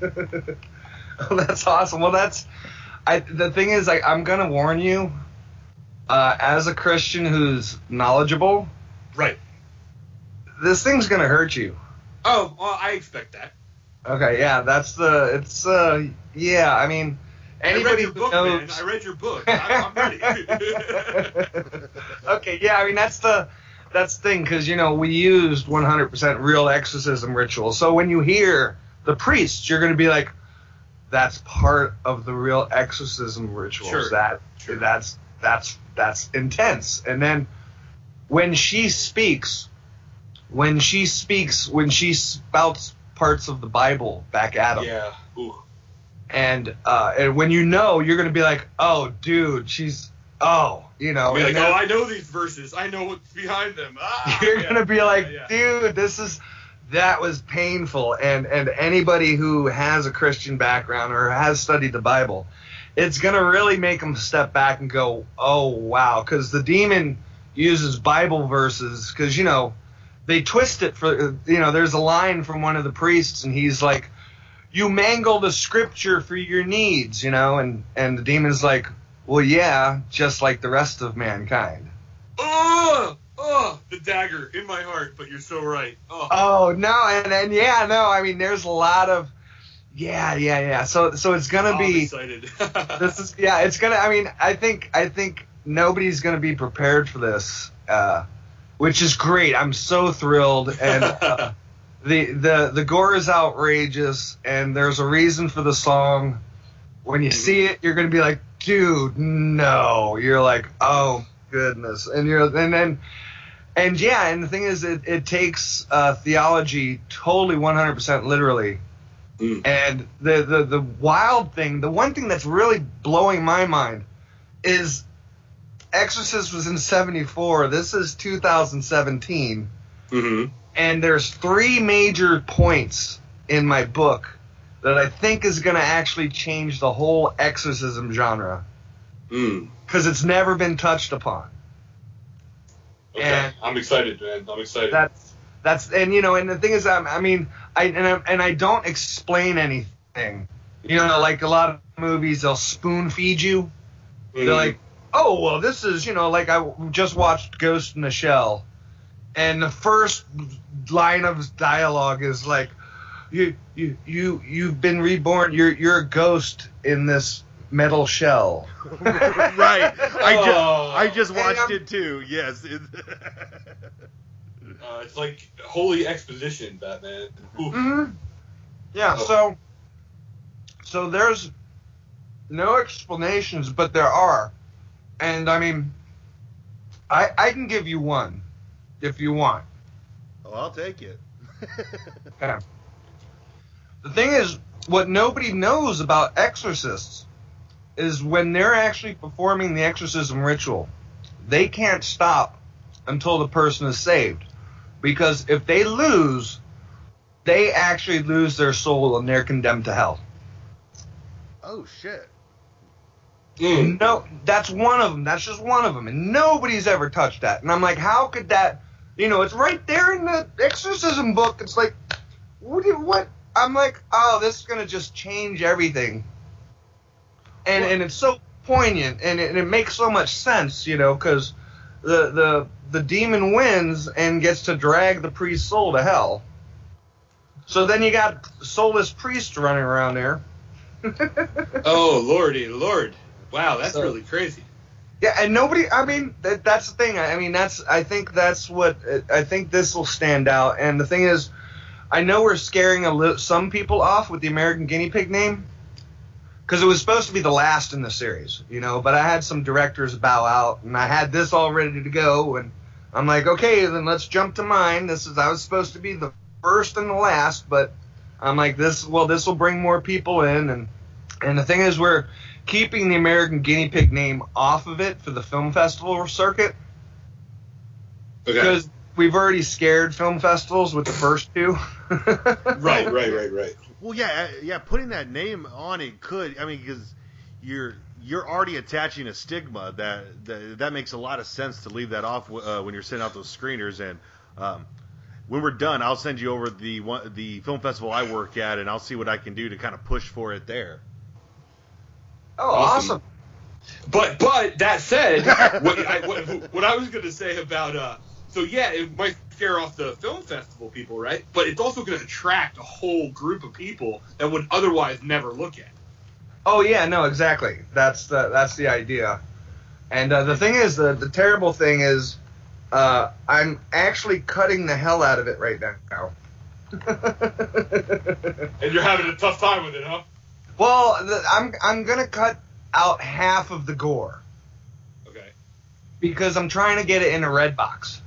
Oh, that's awesome. Well, that's. I, the thing is, like, I'm gonna warn you, uh, as a Christian who's knowledgeable, right? This thing's gonna hurt you. Oh, well, I expect that. Okay, yeah, that's the, it's, uh, yeah, I mean, anybody I read your who book, knows... man. I read your book. I, I'm ready. Okay, yeah, I mean, that's the, that's the thing, because, you know, we used one hundred percent real exorcism rituals. So when you hear the priests, you're going to be like, that's part of the real exorcism rituals. Sure. That Sure. that's that's that's intense. And then when she speaks, when she speaks, when she spouts parts of the Bible back at him, Yeah. Ooh. and uh, and when you know, you're going to be like, oh, dude, she's oh, you know, Be and like, then- oh, I know these verses. I know what's behind them. Ah, you're yeah. gonna be like, Yeah, yeah. dude, this is that was painful. And and anybody who has a Christian background or has studied the Bible, it's gonna really make them step back and go, oh wow, because the demon uses Bible verses, because you know they twist it for you know. There's a line from one of the priests, and he's like, you mangle the scripture for your needs, you know, and and the demon's like, well, yeah, just like the rest of mankind. Oh, oh, the dagger in my heart. But you're so right. Oh, Oh no, and and yeah, no, I mean, there's a lot of, yeah, yeah, yeah. So so it's gonna I'm be, excited. this is, yeah, it's gonna. I mean, I think I think nobody's gonna be prepared for this, uh, which is great. I'm so thrilled, and uh, the the the gore is outrageous, and there's a reason for the song. When you see it, you're gonna be like, dude, no. You're like, oh goodness, and you're and then. And yeah, and the thing is, it, it takes uh, theology totally one hundred percent literally. Mm. And the, the, the wild thing, the one thing that's really blowing my mind is Exorcist was in seventy-four. This is two thousand seventeen. Mm-hmm. And there's three major points in my book that I think is going to actually change the whole exorcism genre. Mm. Because it's never been touched upon. Okay. And I'm excited, man. I'm excited. That's that's and you know and the thing is um, I mean I and I and I don't explain anything. You know, like a lot of movies, they'll spoon feed you. Mm. They're like, oh well, this is you know like I just watched Ghost in the Shell, and the first line of dialogue is like, you you you you've been reborn. You're you're a ghost in this metal shell. Right. I just Oh. I just And watched I'm- it too. Yes. It- Uh, it's like holy exposition, Batman. Ooh. hmm Yeah, Oh. so so there's no explanations, but there are. And I mean I I can give you one if you want. oh, I'll take it. Okay. The thing is, what nobody knows about exorcists is when they're actually performing the exorcism ritual, they can't stop until the person is saved. Because if they lose, they actually lose their soul and they're condemned to hell. Oh shit. Mm. No, that's one of them. That's just one of them. And nobody's ever touched that. And I'm like, how could that, you know, it's right there in the exorcism book. It's like, what? do- what? I'm like, oh, this is going to just change everything. And and it's so poignant, and it, and it makes so much sense, you know, because the, the, the demon wins and gets to drag the priest's soul to hell. So then you got soulless priests running around there. Oh, lordy, lord. Wow, that's So- really crazy. Yeah, and nobody. I mean, that, that's the thing. I, I mean, that's. I think that's what. I think this will stand out. And the thing is, I know we're scaring a li- some people off with the American Guinea Pig name, because it was supposed to be the last in the series, you know. But I had some directors bow out, and I had this all ready to go, and I'm like, okay, then let's jump to mine. This is. I was supposed to be the first and the last, but I'm like, this. Well, this will bring more people in, and and the thing is, we're keeping the American Guinea Pig name off of it for the film festival circuit, Okay. because we've already scared film festivals with the first two. Right, right, right, right. Well, yeah, yeah. Putting that name on it could. I mean, because you're you're already attaching a stigma that, that that makes a lot of sense to leave that off uh, when you're sending out those screeners. And um, when we're done, I'll send you over the one, the film festival I work at, and I'll see what I can do to kind of push for it there. Oh, Awesome. awesome. But but that said, what I, what, what I was going to say about uh, so yeah, it might scare off the film festival people, right? But it's also going to attract a whole group of people that would otherwise never look at it. Oh yeah, no, exactly. That's the that's the idea. And uh, the thing is, the the terrible thing is, uh, I'm actually cutting the hell out of it right now. And you're having a tough time with it, huh? Well, the, I'm I'm gonna cut out half of the gore. Okay. Because I'm trying to get it in a red box.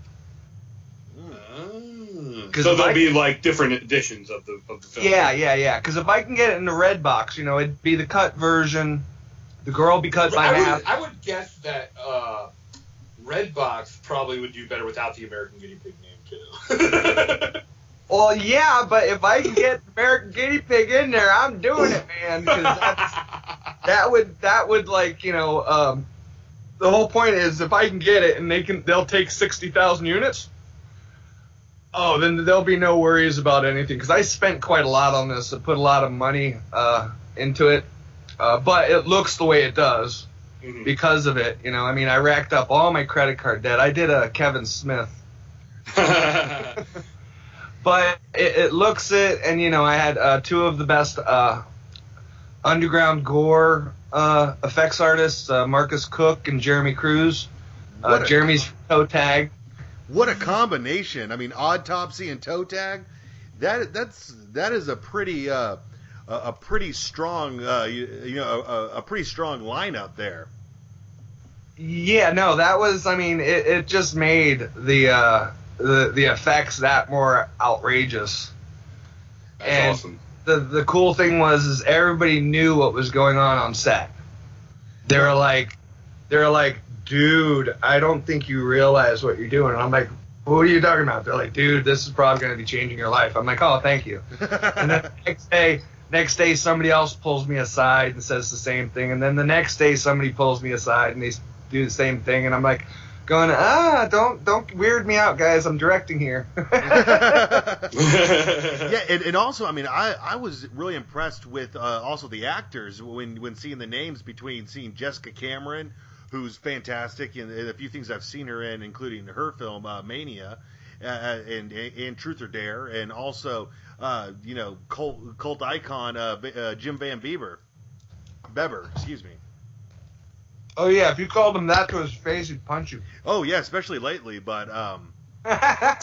Mm. So there'll I, be like different editions of the of the film. Yeah, yeah, yeah. Because if I can get it in a red box, you know, it'd be the cut version. The girl will be cut by I half. would, I would guess that uh, Redbox probably would do better without the American Guinea Pig name too. Well, yeah, but if I can get American Guinea Pig in there, I'm doing it, man. Because that would that would like you know um, the whole point is if I can get it and they can they'll take sixty thousand units. Oh, then there'll be no worries about anything because I spent quite a lot on this. I put a lot of money uh, into it, uh, but it looks the way it does mm-hmm. because of it. You know, I mean, I racked up all my credit card debt. I did a Kevin Smith. But it, it looks it, and you know, I had uh, two of the best uh, underground gore uh, effects artists, uh, Marcus Cook and Jeremy Cruz. Uh, a, Jeremy's toe tag. What a combination! I mean, Autopsy and toe tag. That that's that is a pretty uh, a, a pretty strong uh, you, you know a, a pretty strong lineup there. Yeah, no, that was. I mean, it, it just made the. Uh, The, the effects that more outrageous. That's and awesome. The the cool thing was is everybody knew what was going on on set. They were like, they were like, dude, I don't think you realize what you're doing. And I'm like, what are you talking about? They're like, dude, this is probably going to be changing your life. I'm like, oh, thank you. And then the next day, next day somebody else pulls me aside and says the same thing. And then the next day somebody pulls me aside and they do the same thing. And I'm like, going, ah, don't don't weird me out, guys. I'm directing here. Yeah, and, and also, I mean, I, I was really impressed with uh, also the actors when when seeing the names between seeing Jessica Cameron, who's fantastic, and a few things I've seen her in, including her film uh, Mania, uh, and, and Truth or Dare, and also uh, you know cult, cult icon uh, uh, Jim Van Bieber, Beber, excuse me. Oh, yeah, if you called him that to his face, he'd punch you. Oh, yeah, especially lately, but, um... but,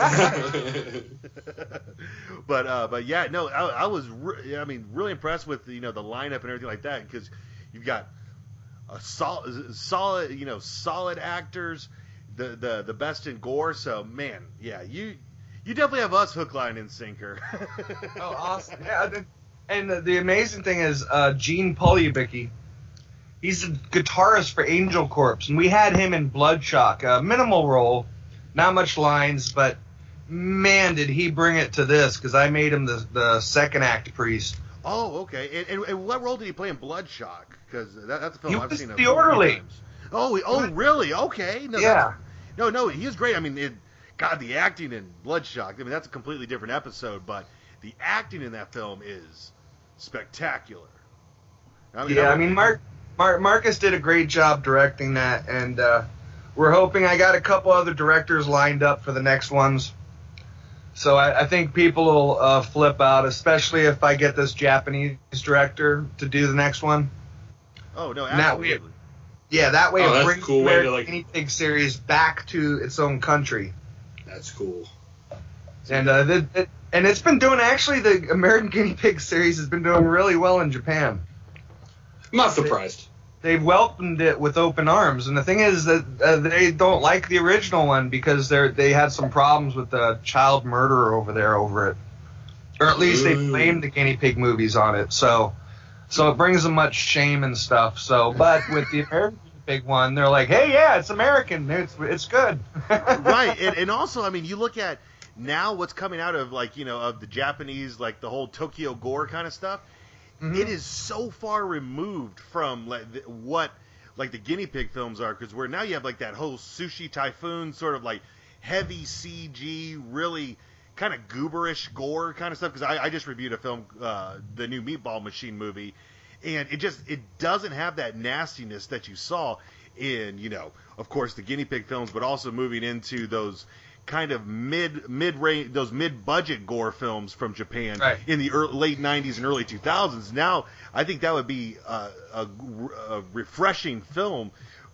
uh, but yeah, no, I, I was, re- I mean, really impressed with, you know, the lineup and everything like that, because you've got a solid, solid, you know, solid actors, the, the, the best in gore, so, man, yeah, you, you definitely have us hook, line, and sinker. Oh, awesome. Yeah, and the, the amazing thing is, uh, Gene Polyabicki, he's a guitarist for Angel Corpse, and we had him in Bloodshot. A minimal role, not much lines, but man, did he bring it to this, because I made him the, the second act priest. Oh, okay. And, and, and what role did he play in Bloodshot? Because that, that's a film he I've was seen a the few orderly. times. Oh, he, oh, really? Okay. No, yeah. No, no, he was great. I mean, it, God, the acting in Bloodshot, I mean, that's a completely different episode, but the acting in that film is spectacular. I mean, yeah, I mean, Mark... Mar- Marcus did a great job directing that, and uh, we're hoping. I got a couple other directors lined up for the next ones, so I, I think people will uh, flip out, especially if I get this Japanese director to do the next one. Oh no, absolutely. absolutely. That way, yeah, that way oh, it brings cool the American like... Guinea Pig series back to its own country. That's cool. And uh, the, it, and it's been doing actually the American Guinea Pig series has been doing really well in Japan. I'm not surprised. They've welcomed it with open arms, and the thing is that uh, they don't like the original one because they they had some problems with the child murder over there over it, or at least they blamed the guinea pig movies on it. So, so it brings them much shame and stuff. So, but with the American Pig one, they're like, hey, yeah, it's American, it's it's good. Right, and and also, I mean, you look at now what's coming out of like you know of the Japanese, like the whole Tokyo Gore kind of stuff. Mm-hmm. It is so far removed from like the, what like the guinea pig films are, because where now you have like that whole Sushi Typhoon sort of like heavy C G, really kind of gooberish gore kind of stuff. Because I, I just reviewed a film, uh, the new Meatball Machine movie, and it just it doesn't have that nastiness that you saw in you know of course the guinea pig films, but also moving into those kind of mid mid range those mid budget gore films from Japan right. in the early, late nineties and early two thousands. Now I think that would be a, a, a refreshing film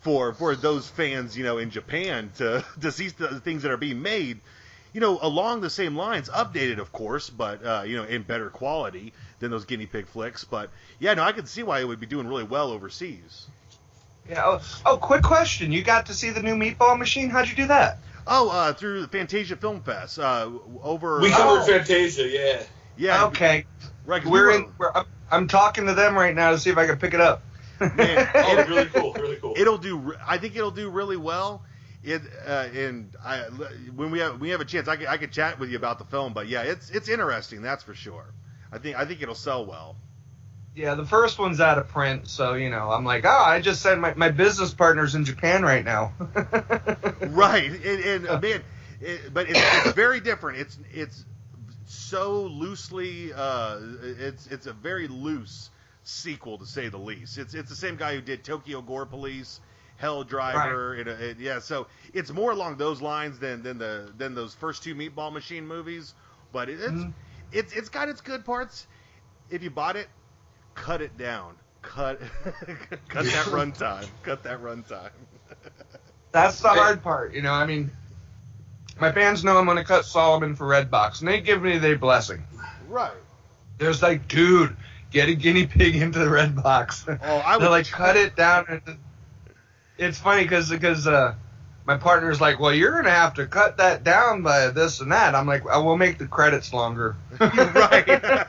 for for those fans, you know, in Japan to to see the things that are being made, you know, along the same lines, updated, of course, but uh, you know, in better quality than those guinea pig flicks. But yeah, no, I could see why it would be doing really well overseas. Yeah. Oh, oh, quick question. You got to see the new Meatball Machine? How'd you do that? Oh, uh, through the Fantasia Film Fest. Uh, over. We covered Oh. Fantasia, yeah. Yeah. Okay. Right. 'cause we We're were- in. We're, I'm, I'm talking to them right now to see if I can pick it up. Man, Oh, really cool, really cool. It'll do. re- I think it'll do really well. It uh, and I when we have we have a chance, I could, I could chat with you about the film. But yeah, it's it's interesting. That's for sure. I think I think it'll sell well. Yeah, the first one's out of print, so you know, I'm like, oh, I just said my my business partner's in Japan right now. Right. And, and uh, man, it, but it's, it's very different. It's it's so loosely. Uh, it's it's a very loose sequel, to say the least. It's it's the same guy who did Tokyo Gore Police, Hell Driver, and, uh, and, yeah. So it's more along those lines than than the than those first two Meatball Machine movies. But it, it's Mhm. it's it's got its good parts. If you bought it, cut it down. Cut cut that runtime. Cut that runtime. That's the hard part, you know. I mean, my fans know I'm going to cut Solomon for Redbox, and they give me their blessing. Right. There's like, dude, get a guinea pig into the Redbox. Oh, I would They're like, cut it down. And it's funny because because uh, my partner's like, well, you're going to have to cut that down by this and that. I'm like, I will make the credits longer. Right.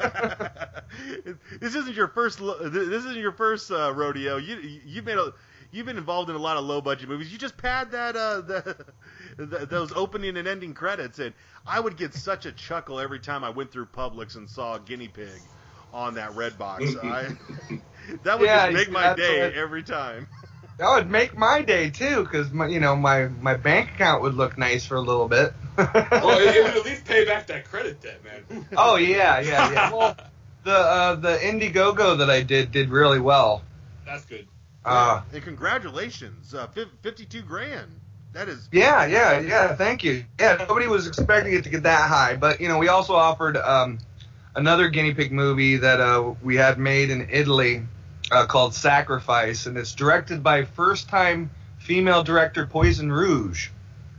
This isn't your first. lo- This isn't your first uh, rodeo. You you've made a. You've been involved in a lot of low budget movies. You just pad that uh, the, the those opening and ending credits, and I would get such a chuckle every time I went through Publix and saw a guinea pig on that red box. I, that would Yeah, just make you- my that's day what- every time. That would make my day too, because my you know my my bank account would look nice for a little bit. Well, it, it would at least pay back that credit debt, man. Oh yeah, yeah, yeah. Well, the uh, the Indiegogo that I did did really well. That's good. Uh, And congratulations, uh, fif- fifty-two grand. That is. yeah, yeah, yeah. Thank you. Yeah, nobody was expecting it to get that high, but you know, we also offered um, another guinea pig movie that uh, we had made in Italy uh, called Sacrifice, and it's directed by first-time female director Poison Rouge.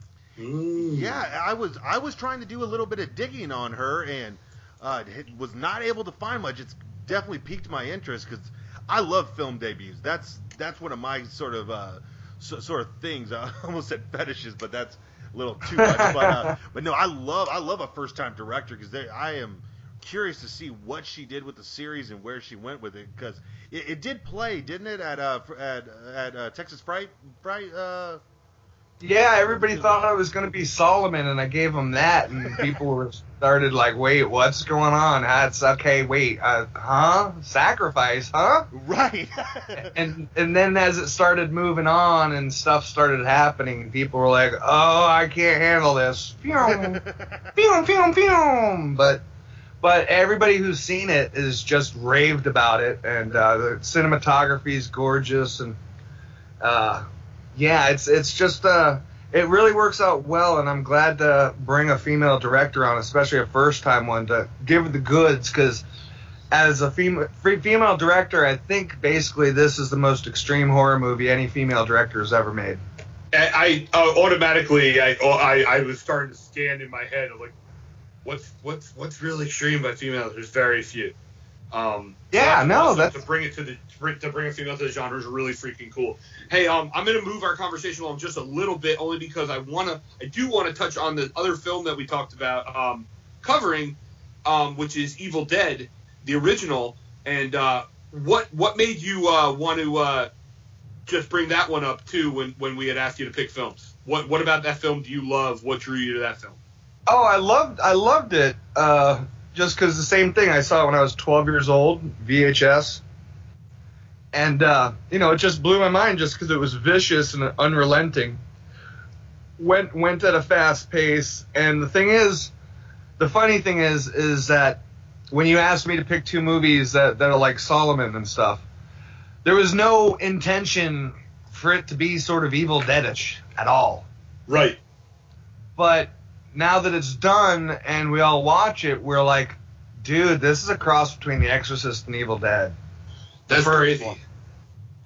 Yeah, I was I was trying to do a little bit of digging on her and uh, was not able to find much. It's definitely piqued my interest because I love film debuts. That's that's one of my sort of uh, so, sort of things. I almost said fetishes, but that's a little too much. but uh, but no, I love I love a first time director because I am curious to see what she did with the series and where she went with it because it, it did play, didn't it, at uh, at at uh, Texas Fright Fright. Uh, Yeah, everybody thought I was going to be Solomon, and I gave them that, and people were started like, wait, what's going on? That's okay, wait, uh, huh? Sacrifice, huh? right. And and then as it started moving on and stuff started happening, people were like, oh, I can't handle this. Phew, phew, phew, phew. But but everybody who's seen it is just raved about it, and uh, the cinematography is gorgeous, and uh, yeah, it's it's just uh, it really works out well, and I'm glad to bring a female director on, especially a first time one, to give the goods, because as a female female director, I think basically this is the most extreme horror movie any female director has ever made. I, I uh, automatically, I, I I was starting to scan in my head of like, what's what's what's really extreme about females? There's very few. Um, Yeah, so no, awesome. that's- to bring it to the to bring, to bring a female to the genre is really freaking cool. Hey, um, I'm gonna move our conversation along just a little bit, only because I wanna, I do want to touch on the other film that we talked about um, covering, um, which is Evil Dead, the original, and uh, what what made you uh, want to uh, just bring that one up too when when we had asked you to pick films? What what about that film do you love? What drew you to that film? Oh, I loved I loved it. Uh, just because the same thing I saw when I was twelve years old, V H S, and uh, you know, it just blew my mind just because it was vicious and unrelenting. Went went at a fast pace, and the thing is, the funny thing is, is that when you asked me to pick two movies that that are like Solomon and stuff, there was no intention for it to be sort of Evil Deadish at all. Right. But now that it's done and we all watch it, we're like, dude, this is a cross between The Exorcist and Evil Dead. That's First crazy. one.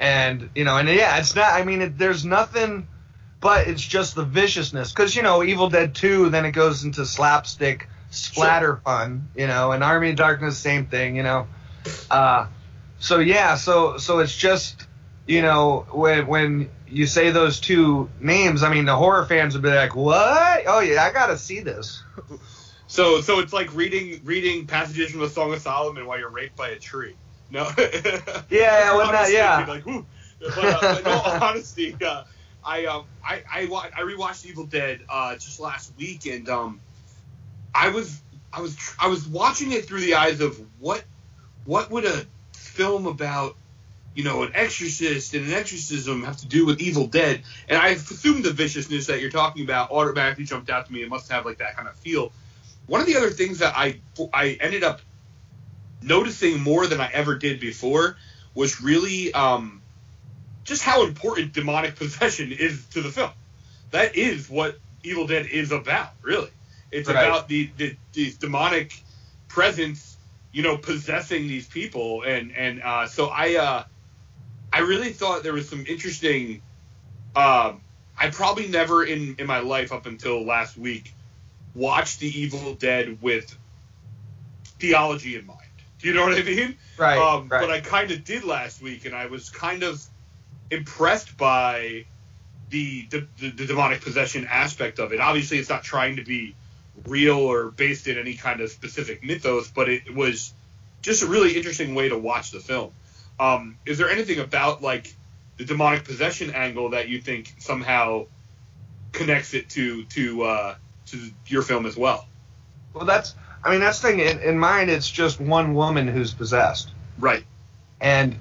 And, you know, and yeah, it's not, I mean, it, there's nothing, but it's just the viciousness. Because, you know, Evil Dead two, then it goes into slapstick, splatter sure. fun, you know, and Army of Darkness, same thing, you know. Uh, so, yeah, so so it's just, you know, when when you say those two names, I mean, the horror fans would be like, what? Oh, yeah, I got to see this. So so it's like reading reading passages from the Song of Solomon while you're raped by a tree. No. Yeah, well, not, yeah. Like, whoo. But, uh, but no, honesty, uh, I um I I, wa- I rewatched Evil Dead uh, just last week, and um I was I was I was watching it through the eyes of what what would a film about, you know, an exorcist and an exorcism have to do with Evil Dead? And I assumed the viciousness that you're talking about automatically jumped out to me. It must have like that kind of feel. One of the other things that I I ended up noticing more than I ever did before was really um, just how important demonic possession is to the film. That is what Evil Dead is about, really. It's right. about the, the these demonic presence, you know, possessing these people, and and uh, so I uh, I really thought there was some interesting. Uh, I probably never in in my life up until last week watched the Evil Dead with theology in mind. Do you know what I mean? Right. Um, right. But I kind of did last week, and I was kind of impressed by the, the the the demonic possession aspect of it. Obviously, it's not trying to be real or based in any kind of specific mythos, but it was just a really interesting way to watch the film. Um, is there anything about like the demonic possession angle that you think somehow connects it to to uh, to your film as well? Well, that's. I mean, that's the thing. In, in mine, it's just one woman who's possessed. Right. And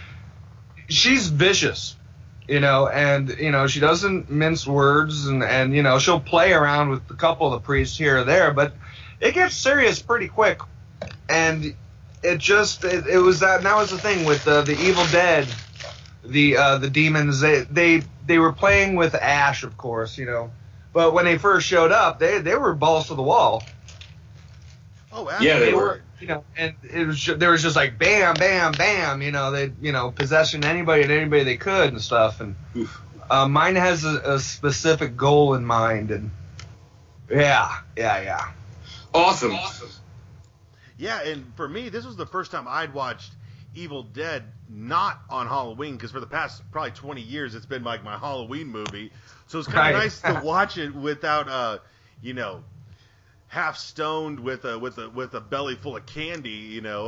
she's vicious, you know, and, you know, she doesn't mince words, and, and, you know, she'll play around with a couple of the priests here or there, but it gets serious pretty quick. And it just, it, it was that, and that was the thing with uh, the Evil Dead, the uh, the demons, they, they, they were playing with Ash, of course, you know, but when they first showed up, they, they were balls to the wall. Oh, yeah, they They were. were, you know, and it was ju- there was just like bam, bam, bam, you know, they, you know, possessing anybody and anybody they could and stuff. And uh, mine has a, a specific goal in mind, and yeah, yeah, yeah. Awesome. Awesome. Yeah, and for me, this was the first time I'd watched Evil Dead not on Halloween, because for the past probably twenty years, it's been like my Halloween movie. So it's kind of Right. nice to watch it without, uh, you know, half stoned with a with a with a belly full of candy, you know.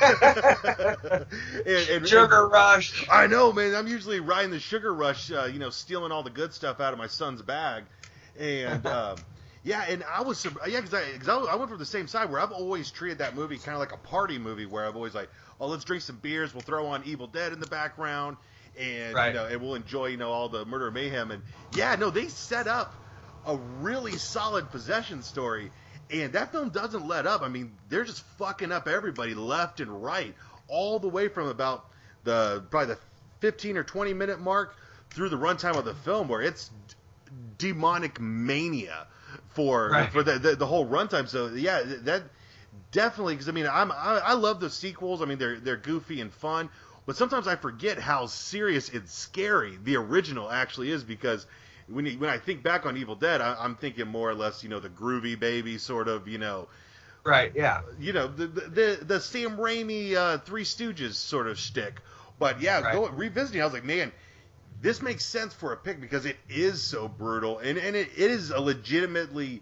and, and, Sugar and, rush. I know, man. I'm usually riding the sugar rush, uh, you know, stealing all the good stuff out of my son's bag, and um, yeah, and I was sur- yeah, because I, cause I I went from the same side where I've always treated that movie kind of like a party movie, where I've always like, oh, let's drink some beers, we'll throw on Evil Dead in the background, and Right. you know, and we'll enjoy, you know, all the murder mayhem, and yeah, no, they set up a really solid possession story. And that film doesn't let up. I mean, they're just fucking up everybody left and right, all the way from about the probably the fifteen or twenty minute mark through the runtime of the film, where it's d- demonic mania for Right. for the, the the whole runtime. So yeah, that definitely, because I mean, I'm I, I love the sequels. I mean, they're they're goofy and fun, but sometimes I forget how serious and scary the original actually is, because When you, when I think back on Evil Dead, I, I'm thinking more or less, you know, the groovy baby sort of, you know, Right, yeah. you know, the the the, the Sam Raimi uh, Three Stooges sort of shtick. But yeah, Right. go, revisiting, I was like, man, this makes sense for a pick, because it is so brutal, and and it, it is a legitimately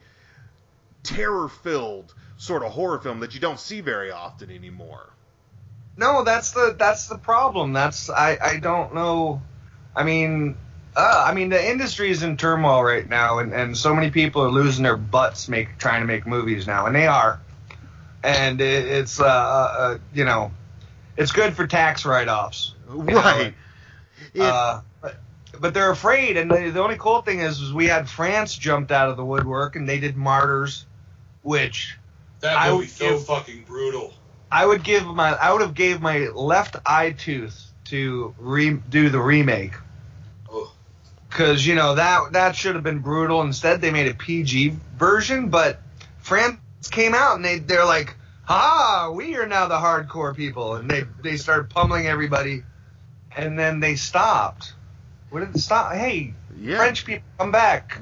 terror-filled sort of horror film that you don't see very often anymore. No, that's the that's the problem. That's I I don't know. I mean. Uh, I mean, the industry is in turmoil right now, and, and so many people are losing their butts make trying to make movies now, and they are. And it, it's, uh, uh, you know, it's good for tax write-offs. Right. Know? Uh, but, but they're afraid, and the, the only cool thing is, is we had France jumped out of the woodwork, and they did Martyrs, which That I movie's would so give- fucking brutal. I would give my I would have gave my left eye tooth to re, do the remake. Oh. Because, you know, that that should have been brutal. Instead, they made a P G version. But France came out, and they, they're like, ha, we are now the hardcore people. And they, they started pummeling everybody. and then they stopped. What did they stop? Hey, Yeah. French people, come back.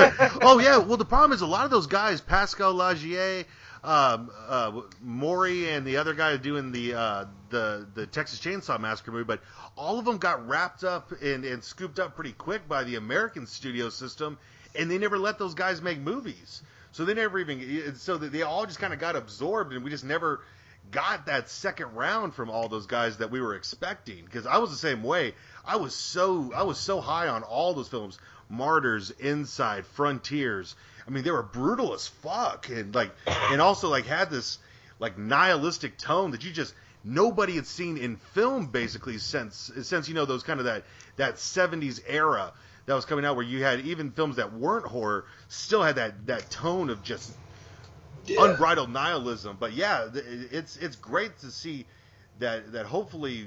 Oh yeah, well the problem is a lot of those guys, Pascal Lagier, um, uh, Maury, and the other guy doing the uh, the the Texas Chainsaw Massacre movie, but all of them got wrapped up and, and scooped up pretty quick by the American studio system, and they never let those guys make movies. So they never even so they all just kind of got absorbed, and we just never got that second round from all those guys that we were expecting. Because I was the same way. I was so I was so high on all those films, Martyrs, Inside, Frontiers. I mean, they were brutal as fuck, and like, and also like had this like nihilistic tone that you just nobody had seen in film basically since since you know those kind of that that seventies era that was coming out, where you had even films that weren't horror still had that that tone of just yeah. unbridled nihilism. But yeah, it's it's great to see that that hopefully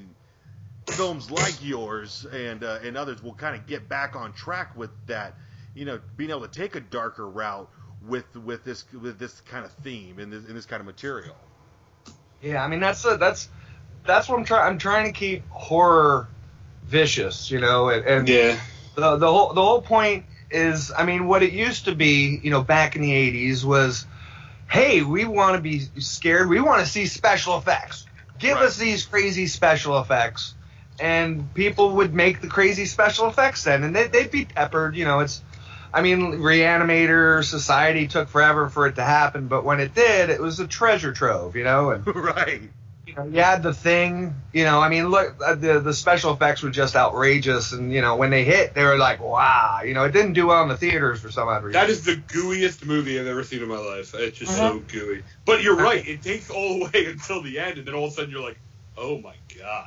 films like yours and uh, and others will kind of get back on track with that, you know, being able to take a darker route with with this with this kind of theme and this, and this kind of material. Yeah, I mean that's a, that's that's what I'm trying. I'm trying to keep horror vicious, you know, and, and yeah. the the whole the whole point is, I mean, what it used to be, you know, back in the eighties was, hey, we want to be scared, we want to see special effects. Give Right. us these crazy special effects. And people would make the crazy special effects then, and they, they'd be peppered. You know, it's, I mean, Reanimator, Society took forever for it to happen, but when it did, it was a treasure trove, you know. And Right. you know, you had The Thing, you know, I mean, look, the the special effects were just outrageous, and you know, when they hit, they were like, wow, you know, it didn't do well in the theaters for some odd reason. That is the gooeyest movie I've ever seen in my life. It's just Uh-huh. so gooey. But you're right, it takes all the way until the end, and then all of a sudden you're like, oh my god.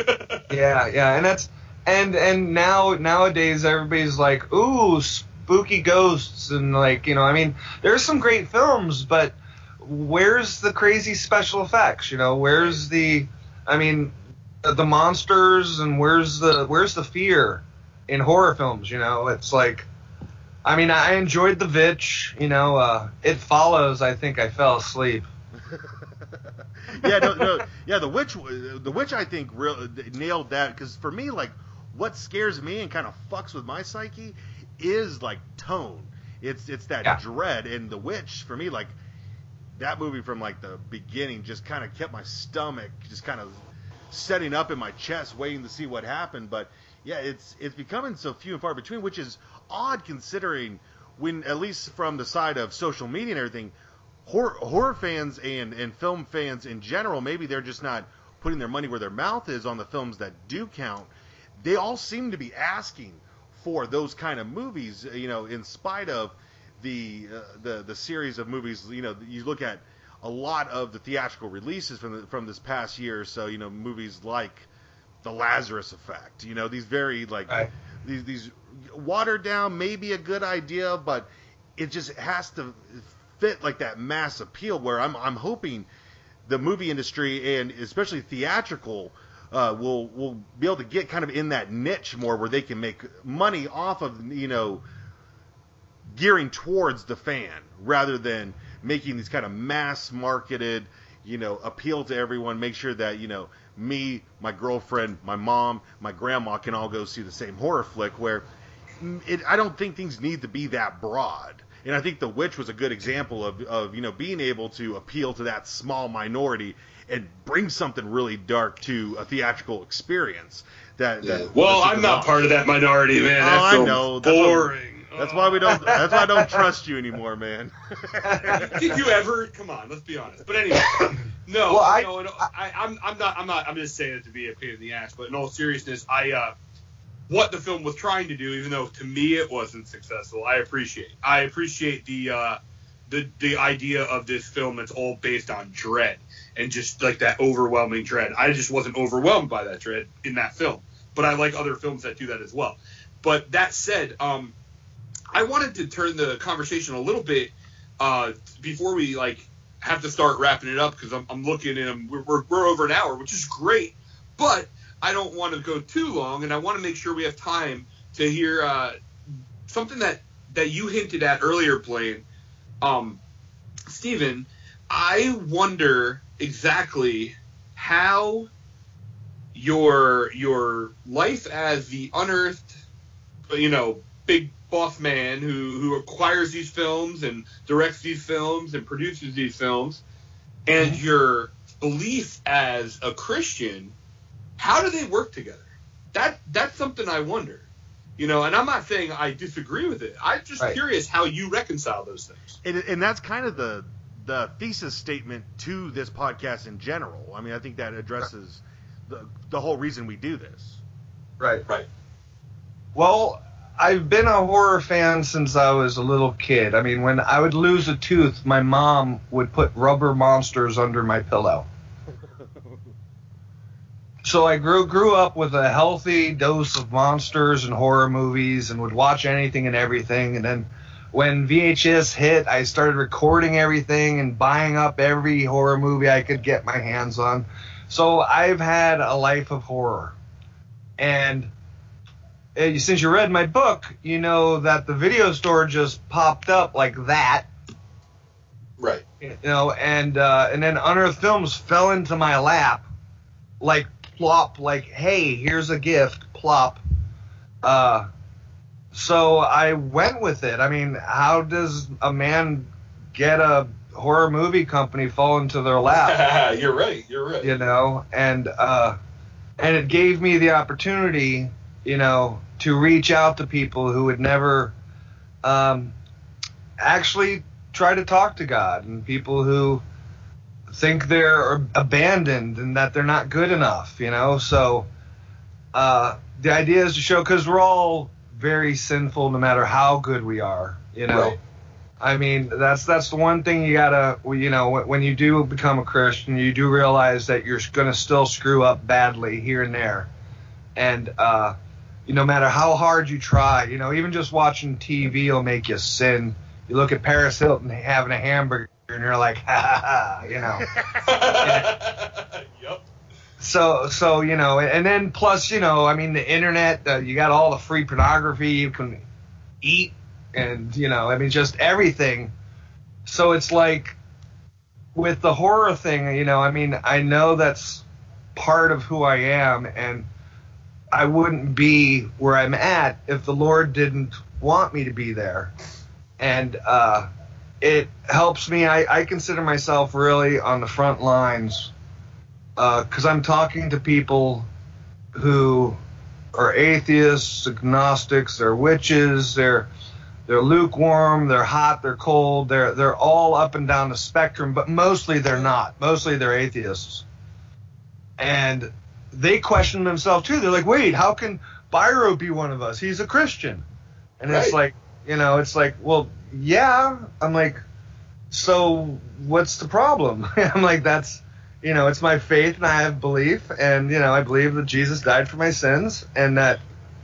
Yeah, yeah, and that's and and now nowadays everybody's like, ooh, spooky ghosts, and like, you know, I mean, there's some great films, but where's the crazy special effects? You know, where's the, I mean, the monsters, and where's the where's the fear in horror films? You know, it's like, I mean, I enjoyed The Vitch. You know, uh, It Follows. I think I fell asleep. yeah, no, no, yeah. The Witch, the Witch, I think real nailed that, because for me, like, what scares me and kind of fucks with my psyche is like tone. It's it's that Yeah. dread, and The Witch for me, like that movie from like the beginning just kind of kept my stomach just kind of setting up in my chest, waiting to see what happened. But yeah, it's it's becoming so few and far between, which is odd considering when, at least from the side of social media and everything, horror, horror fans and, and film fans in general, maybe they're just not putting their money where their mouth is on the films that do count. They all seem to be asking for those kind of movies, you know, in spite of the uh, the the series of movies. You know, you look at a lot of the theatrical releases from the, from this past year or so, you know, movies like The Lazarus Effect, you know, these very like Right. these these watered down, maybe a good idea, but it just has to fit like that mass appeal, where I'm I'm hoping the movie industry, and especially theatrical, uh, will will be able to get kind of in that niche more, where they can make money off of, you know, gearing towards the fan rather than making these kind of mass marketed, you know, appeal to everyone, make sure that, you know, me, my girlfriend, my mom, my grandma can all go see the same horror flick, where it, I don't think things need to be that broad. And I think The Witch was a good example of, of, you know, being able to appeal to that small minority and bring something really dark to a theatrical experience. That, Yeah. that Well, that I'm not part of that minority, man. Oh, That I film's know. That's what- boring. That's why we don't. That's why I don't trust you anymore, man. Did you ever? Come on, let's be honest. But anyway, no, Well, I- no, no I, I'm, I'm not, I'm not, I'm just saying it to be a pain in the ass. But in all seriousness, I, uh, what the film was trying to do, even though to me it wasn't successful, I appreciate. I appreciate the, uh, the, the idea of this film that's all based on dread and just like that overwhelming dread. I just wasn't overwhelmed by that dread in that film, but I like other films that do that as well. But that said, um. I wanted to turn the conversation a little bit uh, before we like have to start wrapping it up, because I'm, I'm looking and we're, we're we're over an hour, which is great, but I don't want to go too long, and I want to make sure we have time to hear uh, something that, that you hinted at earlier, Blaine. Um, Steven, I wonder exactly how your your life as the unearthed, you know, big boss man who, who acquires these films and directs these films and produces these films, and mm-hmm. your belief as a Christian, how do they work together? That that's something I wonder. You know, and I'm not saying I disagree with it. I'm just right. curious how you reconcile those things. And, and that's kind of the the thesis statement to this podcast in general. I mean, I think that addresses the the whole reason we do this. Right. Right. Well, I've been a horror fan since I was a little kid. I mean, when I would lose a tooth, my mom would put rubber monsters under my pillow. So I grew grew up with a healthy dose of monsters and horror movies and would watch anything and everything. And then when V H S hit, I started recording everything and buying up every horror movie I could get my hands on. So I've had a life of horror. And uh, since you read my book, you know that the video store just popped up like that. Right. You know, and uh, and then Unearthed Films fell into my lap like plop, like, hey, here's a gift, plop. Uh, so I went with it. I mean, how does a man get a horror movie company fall into their lap? You're right, you're right. You know, and uh, and it gave me the opportunity, you know, to reach out to people who would never um, actually try to talk to God, and people who think they're abandoned and that they're not good enough, you know. So uh, the idea is to show, because we're all very sinful no matter how good we are, you know. Right. I mean, that's that's the one thing you gotta, you know, when you do become a Christian, you do realize that you're gonna still screw up badly here and there, and uh, you know, no matter how hard you try, you know, even just watching T V will make you sin. You look at Paris Hilton having a hamburger, and you're like, ha ha ha, you know. Yep. So, so you know, and then plus, you know, I mean, the internet, uh, you got all the free pornography you can eat, and, you know, I mean, just everything. So it's like, with the horror thing, you know, I mean, I know that's part of who I am, and I wouldn't be where I'm at if the Lord didn't want me to be there. And, uh, it helps me. I, I consider myself really on the front lines because uh, I'm talking to people who are atheists, agnostics, they're witches, they're they're lukewarm, they're hot, they're cold, they're they're all up and down the spectrum, but mostly they're not. Mostly they're atheists. And they question themselves too. They're like, wait, how can Byro be one of us? He's a Christian. And right. It's like, you know, it's like, well, yeah. I'm like, so what's the problem? I'm like, that's, you know, it's my faith and I have belief. And, you know, I believe that Jesus died for my sins and that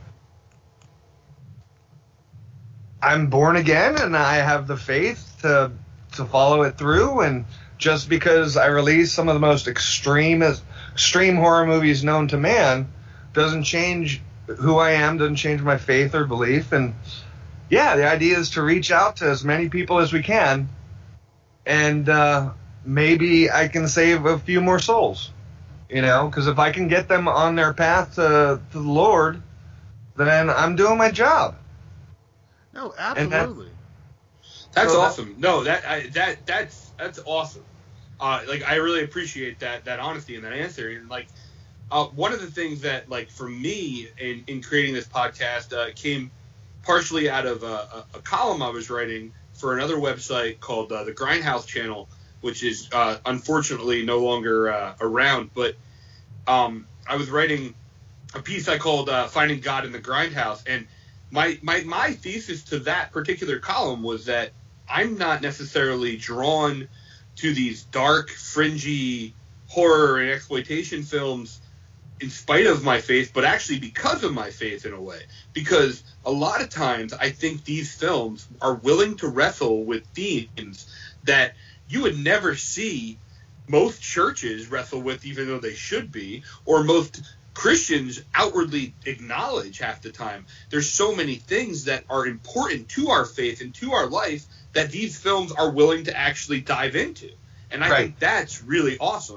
I'm born again and I have the faith to to follow it through. And just because I release some of the most extreme, extreme horror movies known to man doesn't change who I am, doesn't change my faith or belief. And yeah, the idea is to reach out to as many people as we can, and uh, maybe I can save a few more souls, you know, because if I can get them on their path to, to the Lord, then I'm doing my job. No, absolutely. That's, that's so awesome. That, no, that I, that that's that's awesome. Uh, like I really appreciate that that honesty and that answer. And like uh, one of the things that like for me in in creating this podcast uh, came partially out of a, a, a column I was writing for another website called uh, the Grindhouse Channel, which is uh, unfortunately no longer uh, around. But um, I was writing a piece I called uh, Finding God in the Grindhouse. And my, my, my thesis to that particular column was that I'm not necessarily drawn to these dark, fringy horror and exploitation films in spite of my faith, but actually because of my faith in a way. Because a lot of times I think these films are willing to wrestle with themes that you would never see most churches wrestle with, even though they should be, or most Christians outwardly acknowledge half the time. There's so many things that are important to our faith and to our life that these films are willing to actually dive into. And I right. think that's really awesome.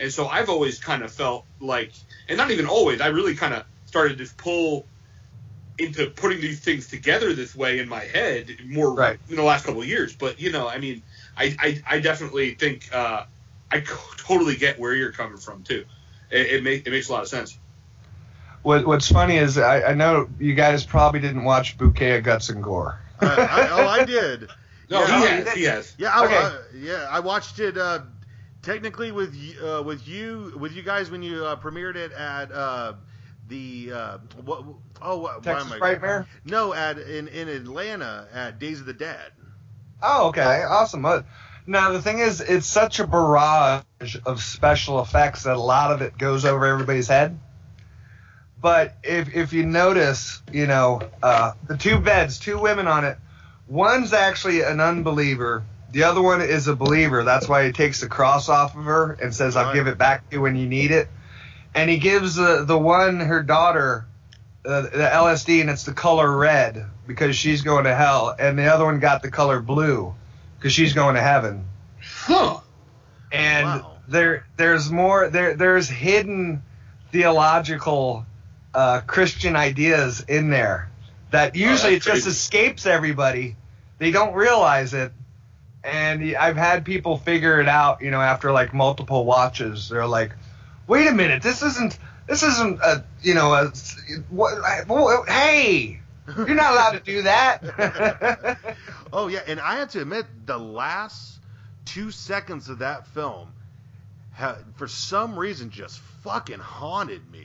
And so I've always kind of felt like, and not even always, I really kind of started to pull into putting these things together this way in my head more Right. in the last couple of years. But, you know, I mean, I, I, I definitely think uh, I totally get where you're coming from, too. It, it, make, it makes a lot of sense. What, what's funny is I, I know you guys probably didn't watch Bouquet of Guts and Gore. I, I, oh, I did. No, yeah, he I- has. He has. Yeah, I, Okay. I- yeah, I watched it uh, technically with y- uh, with you with you guys when you uh, premiered it at uh, the uh, what? Oh, what, why Texas am I- Frightmare? No, at in, in Atlanta at Days of the Dead. Oh, okay, awesome. Uh, Now the thing is, it's such a barrage of special effects that a lot of it goes over everybody's head. But if if you notice, you know, uh, the two beds, two women on it. One's actually an unbeliever. The other one is a believer. That's why he takes the cross off of her and says, "I'll Right. give it back to you when you need it." And he gives the the one, her daughter, uh, the L S D, and it's the color red because she's going to hell. And the other one got the color blue because she's going to heaven. Huh. And Wow. there there's more there there's hidden theological uh, Christian ideas in there that usually it that's just crazy. escapes everybody. They don't realize it. And I've had people figure it out, you know, after like multiple watches. They're like, "Wait a minute, this isn't this isn't a, you know, a what, hey, you're not allowed to do that." Oh yeah, and I have to admit, the last two seconds of that film, ha- for some reason, just fucking haunted me.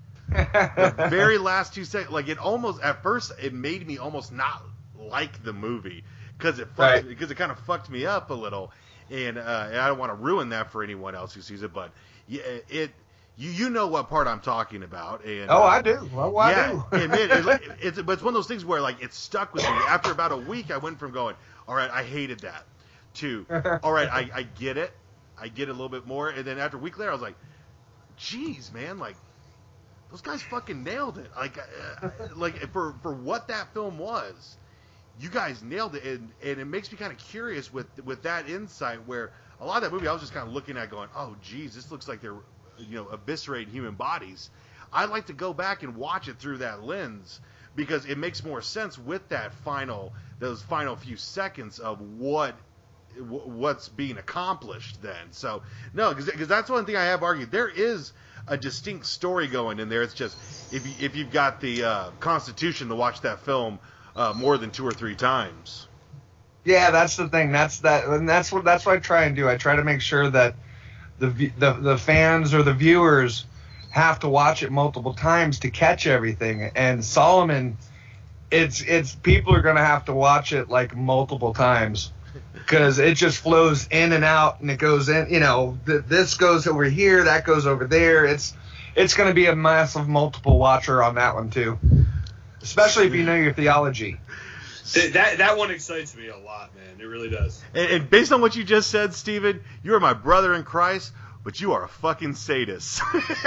The very last two seconds, like it almost at first it made me almost not like the movie because it fucked, Right. because it kind of fucked me up a little, and, uh, and I don't want to ruin that for anyone else who sees it, but yeah, it you you know what part I'm talking about, and Oh, uh, I do. Well, I yeah, do. and it, it, it's but it's one of those things where like it stuck with me. After about a week, I went from going, all right, I hated that, to all right, I, I get it, I get it a little bit more, and then after a week later, I was like, geez, man, like those guys fucking nailed it. Like, uh, like for for what that film was, you guys nailed it, and, and it makes me kind of curious with with that insight where a lot of that movie I was just kind of looking at going, oh geez, this looks like they're, you know, eviscerating human bodies. I'd like to go back and watch it through that lens because it makes more sense with that final those final few seconds of what what's being accomplished then. So no, because that's one thing I have argued. There is a distinct story going in there. It's just if you, if you've got the uh, constitution to watch that film uh, more than two or three times. Yeah, that's the thing. That's that, and that's what that's what I try and do. I try to make sure that the v- the the fans or the viewers have to watch it multiple times to catch everything. And Solomon, it's it's people are gonna have to watch it like multiple times because it just flows in and out, and it goes in. You know, th- this goes over here, that goes over there. It's it's gonna be a massive multiple watcher on that one too, especially if you know your theology. Th- That that one excites me a lot, man. It really does. And, and based on what you just said, Steven, you are my brother in Christ, but you are a fucking sadist.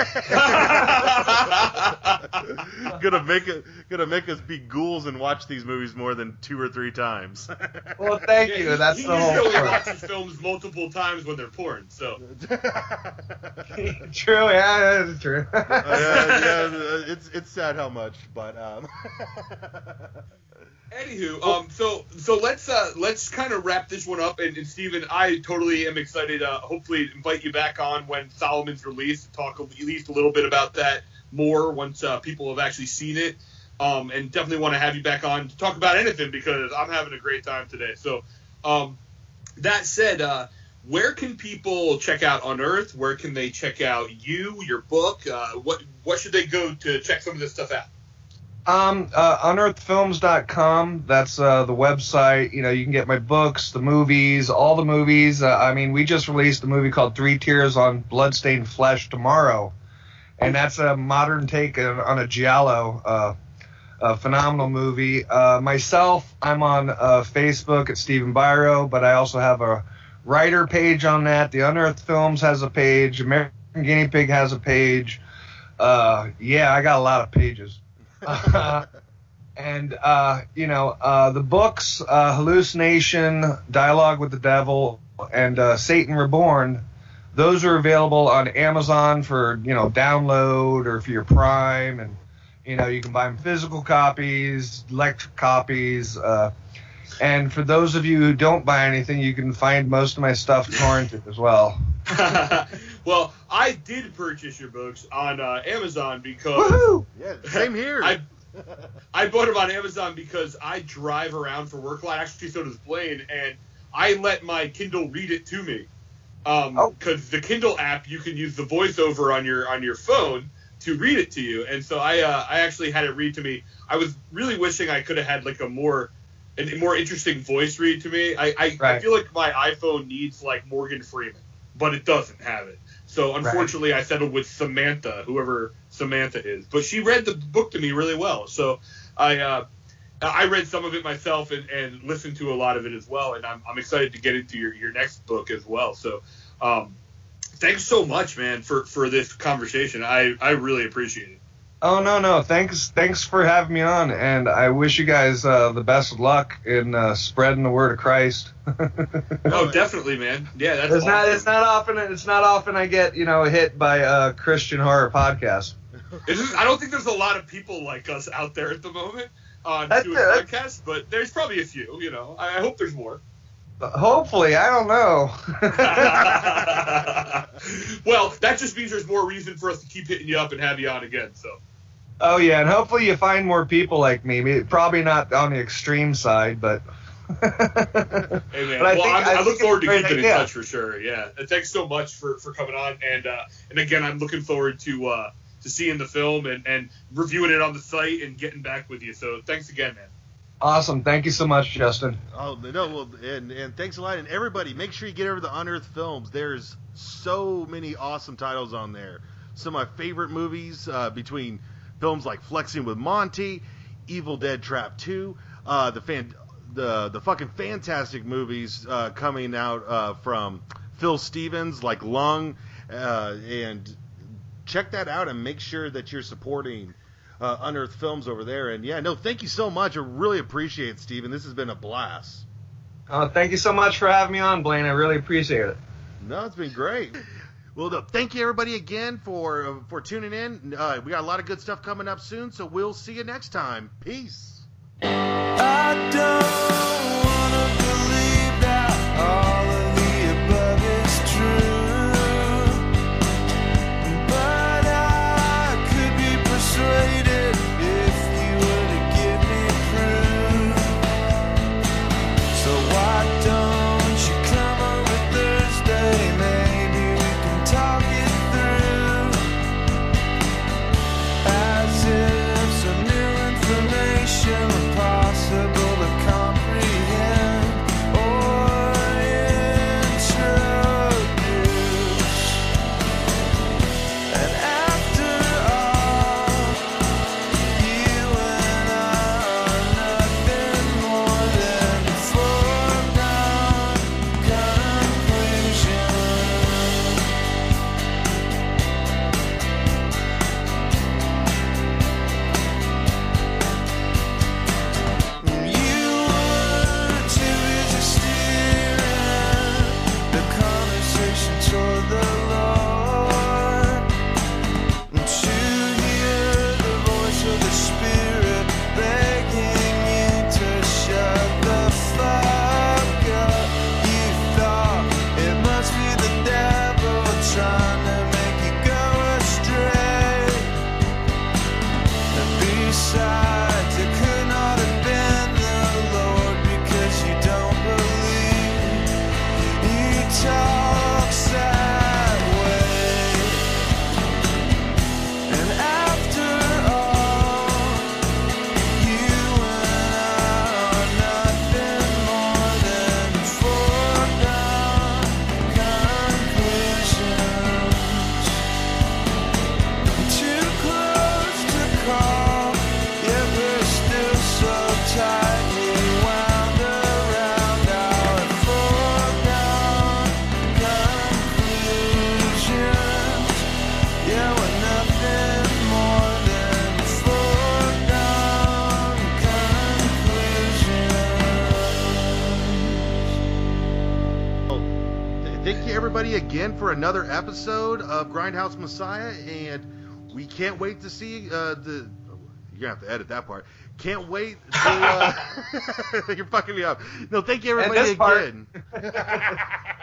gonna make it, gonna make us be ghouls and watch these movies more than two or three times. Well, thank Yeah, you. he- That's he the whole usually point. watches films multiple times when they're porn. So True, yeah, that's true. Uh, yeah, yeah, it's it's sad how much, but um. anywho, um, so so let's uh let's kind of wrap this one up. And, and Steven, I totally am excited. Uh, hopefully, invite you back on when Solomon's released to talk at least a little bit about that more once uh, people have actually seen it. Um, and definitely want to have you back on to talk about anything because I'm having a great time today. So, um, that said, uh, where can people check out Unearth? Where can they check out you, your book? Uh, what what should they go to check some of this stuff out? Um, uh, unearthed films dot com. That's uh, the website. You know, you can get my books, the movies, all the movies. Uh, I mean, we just released a movie called Three Tears on Bloodstained Flesh tomorrow, and that's a modern take on, on a giallo. Uh, a phenomenal movie. Uh, myself, I'm on uh, Facebook at Stephen Byro, but I also have a writer page on that. The Unearthed Films has a page. American Guinea Pig has a page. Uh, yeah, I got a lot of pages. Uh, and, uh, you know, uh, the books, uh, Hallucination, Dialogue with the Devil, and uh, Satan Reborn, those are available on Amazon for, you know, download or for your Prime. And, you know, you can buy them physical copies, electric copies. Uh, and for those of you who don't buy anything, you can find most of my stuff torrented as well. Well, I did purchase your books on uh, Amazon because... Woohoo! Yeah, same here. I, I bought them on Amazon because I drive around for work a lot. Actually, so does Blaine. And I let my Kindle read it to me. Um, Oh. Because the Kindle app, you can use the voiceover on your on your phone to read it to you. And so I uh, I actually had it read to me. I was really wishing I could have had like a more a more interesting voice read to me. I, I, I Right. feel like my iPhone needs like Morgan Freeman, but it doesn't have it. So unfortunately, I settled with Samantha, whoever Samantha is. But she read the book to me really well. So I uh, I read some of it myself and, and listened to a lot of it as well. And I'm I'm excited to get into your, your next book as well. So um, thanks so much, man, for, for this conversation. I, I really appreciate it. Oh, no, no. Thanks thanks for having me on, and I wish you guys uh, the best of luck in uh, spreading the word of Christ. Oh, definitely, man. Yeah, that's It's not awesome. it's not often it's not often I get, you know, hit by a Christian horror podcast. It's just, I don't think there's a lot of people like us out there at the moment on That's doing it, that's- podcasts, but there's probably a few, you know. I, I hope there's more. Hopefully, I don't know. Well, that just means there's more reason for us to keep hitting you up and have you on again, so. Oh yeah, and hopefully you find more people like me. Probably not on the extreme side, but Hey, man. But I well, think- I'm, I I, think look it's forward to a great keeping in idea. touch for sure. Yeah. And thanks so much for, for coming on. And uh, and again, I'm looking forward to uh, to seeing the film and, and reviewing it on the site and getting back with you. So thanks again, man. awesome. Thank you so much, Justin. Oh no! Well, and and thanks a lot, and everybody, make sure you get over to Unearthed Films. There's so many awesome titles on there. Some of my favorite movies, uh, between films like Flexing with Monty, Evil Dead Trap two, uh, the fan, the the fucking fantastic movies uh, coming out uh, from Phil Stevens, like Lung, uh, and check that out and make sure that you're supporting Uh, Unearthed Films over there. And yeah, no, thank you so much. I really appreciate it, Steven. This has been a blast. Uh, thank you so much for having me on, Blaine. I really appreciate it. No, it's been great. Well, no, thank you everybody again for uh, for tuning in. Uh, we got a lot of good stuff coming up soon, so we'll see you next time. Peace. I don't wanna believe that all of the above is true, but I could be persuaded if you were to give me proof. So why don't you come over Thursday? Maybe we can talk it through, as if some new information were possible. thank you everybody again for another episode of Grindhouse Messiah, and we can't wait to see uh, the. You're gonna have to edit that part. Can't wait to. Uh, you're fucking me up. No, thank you everybody And this part. again.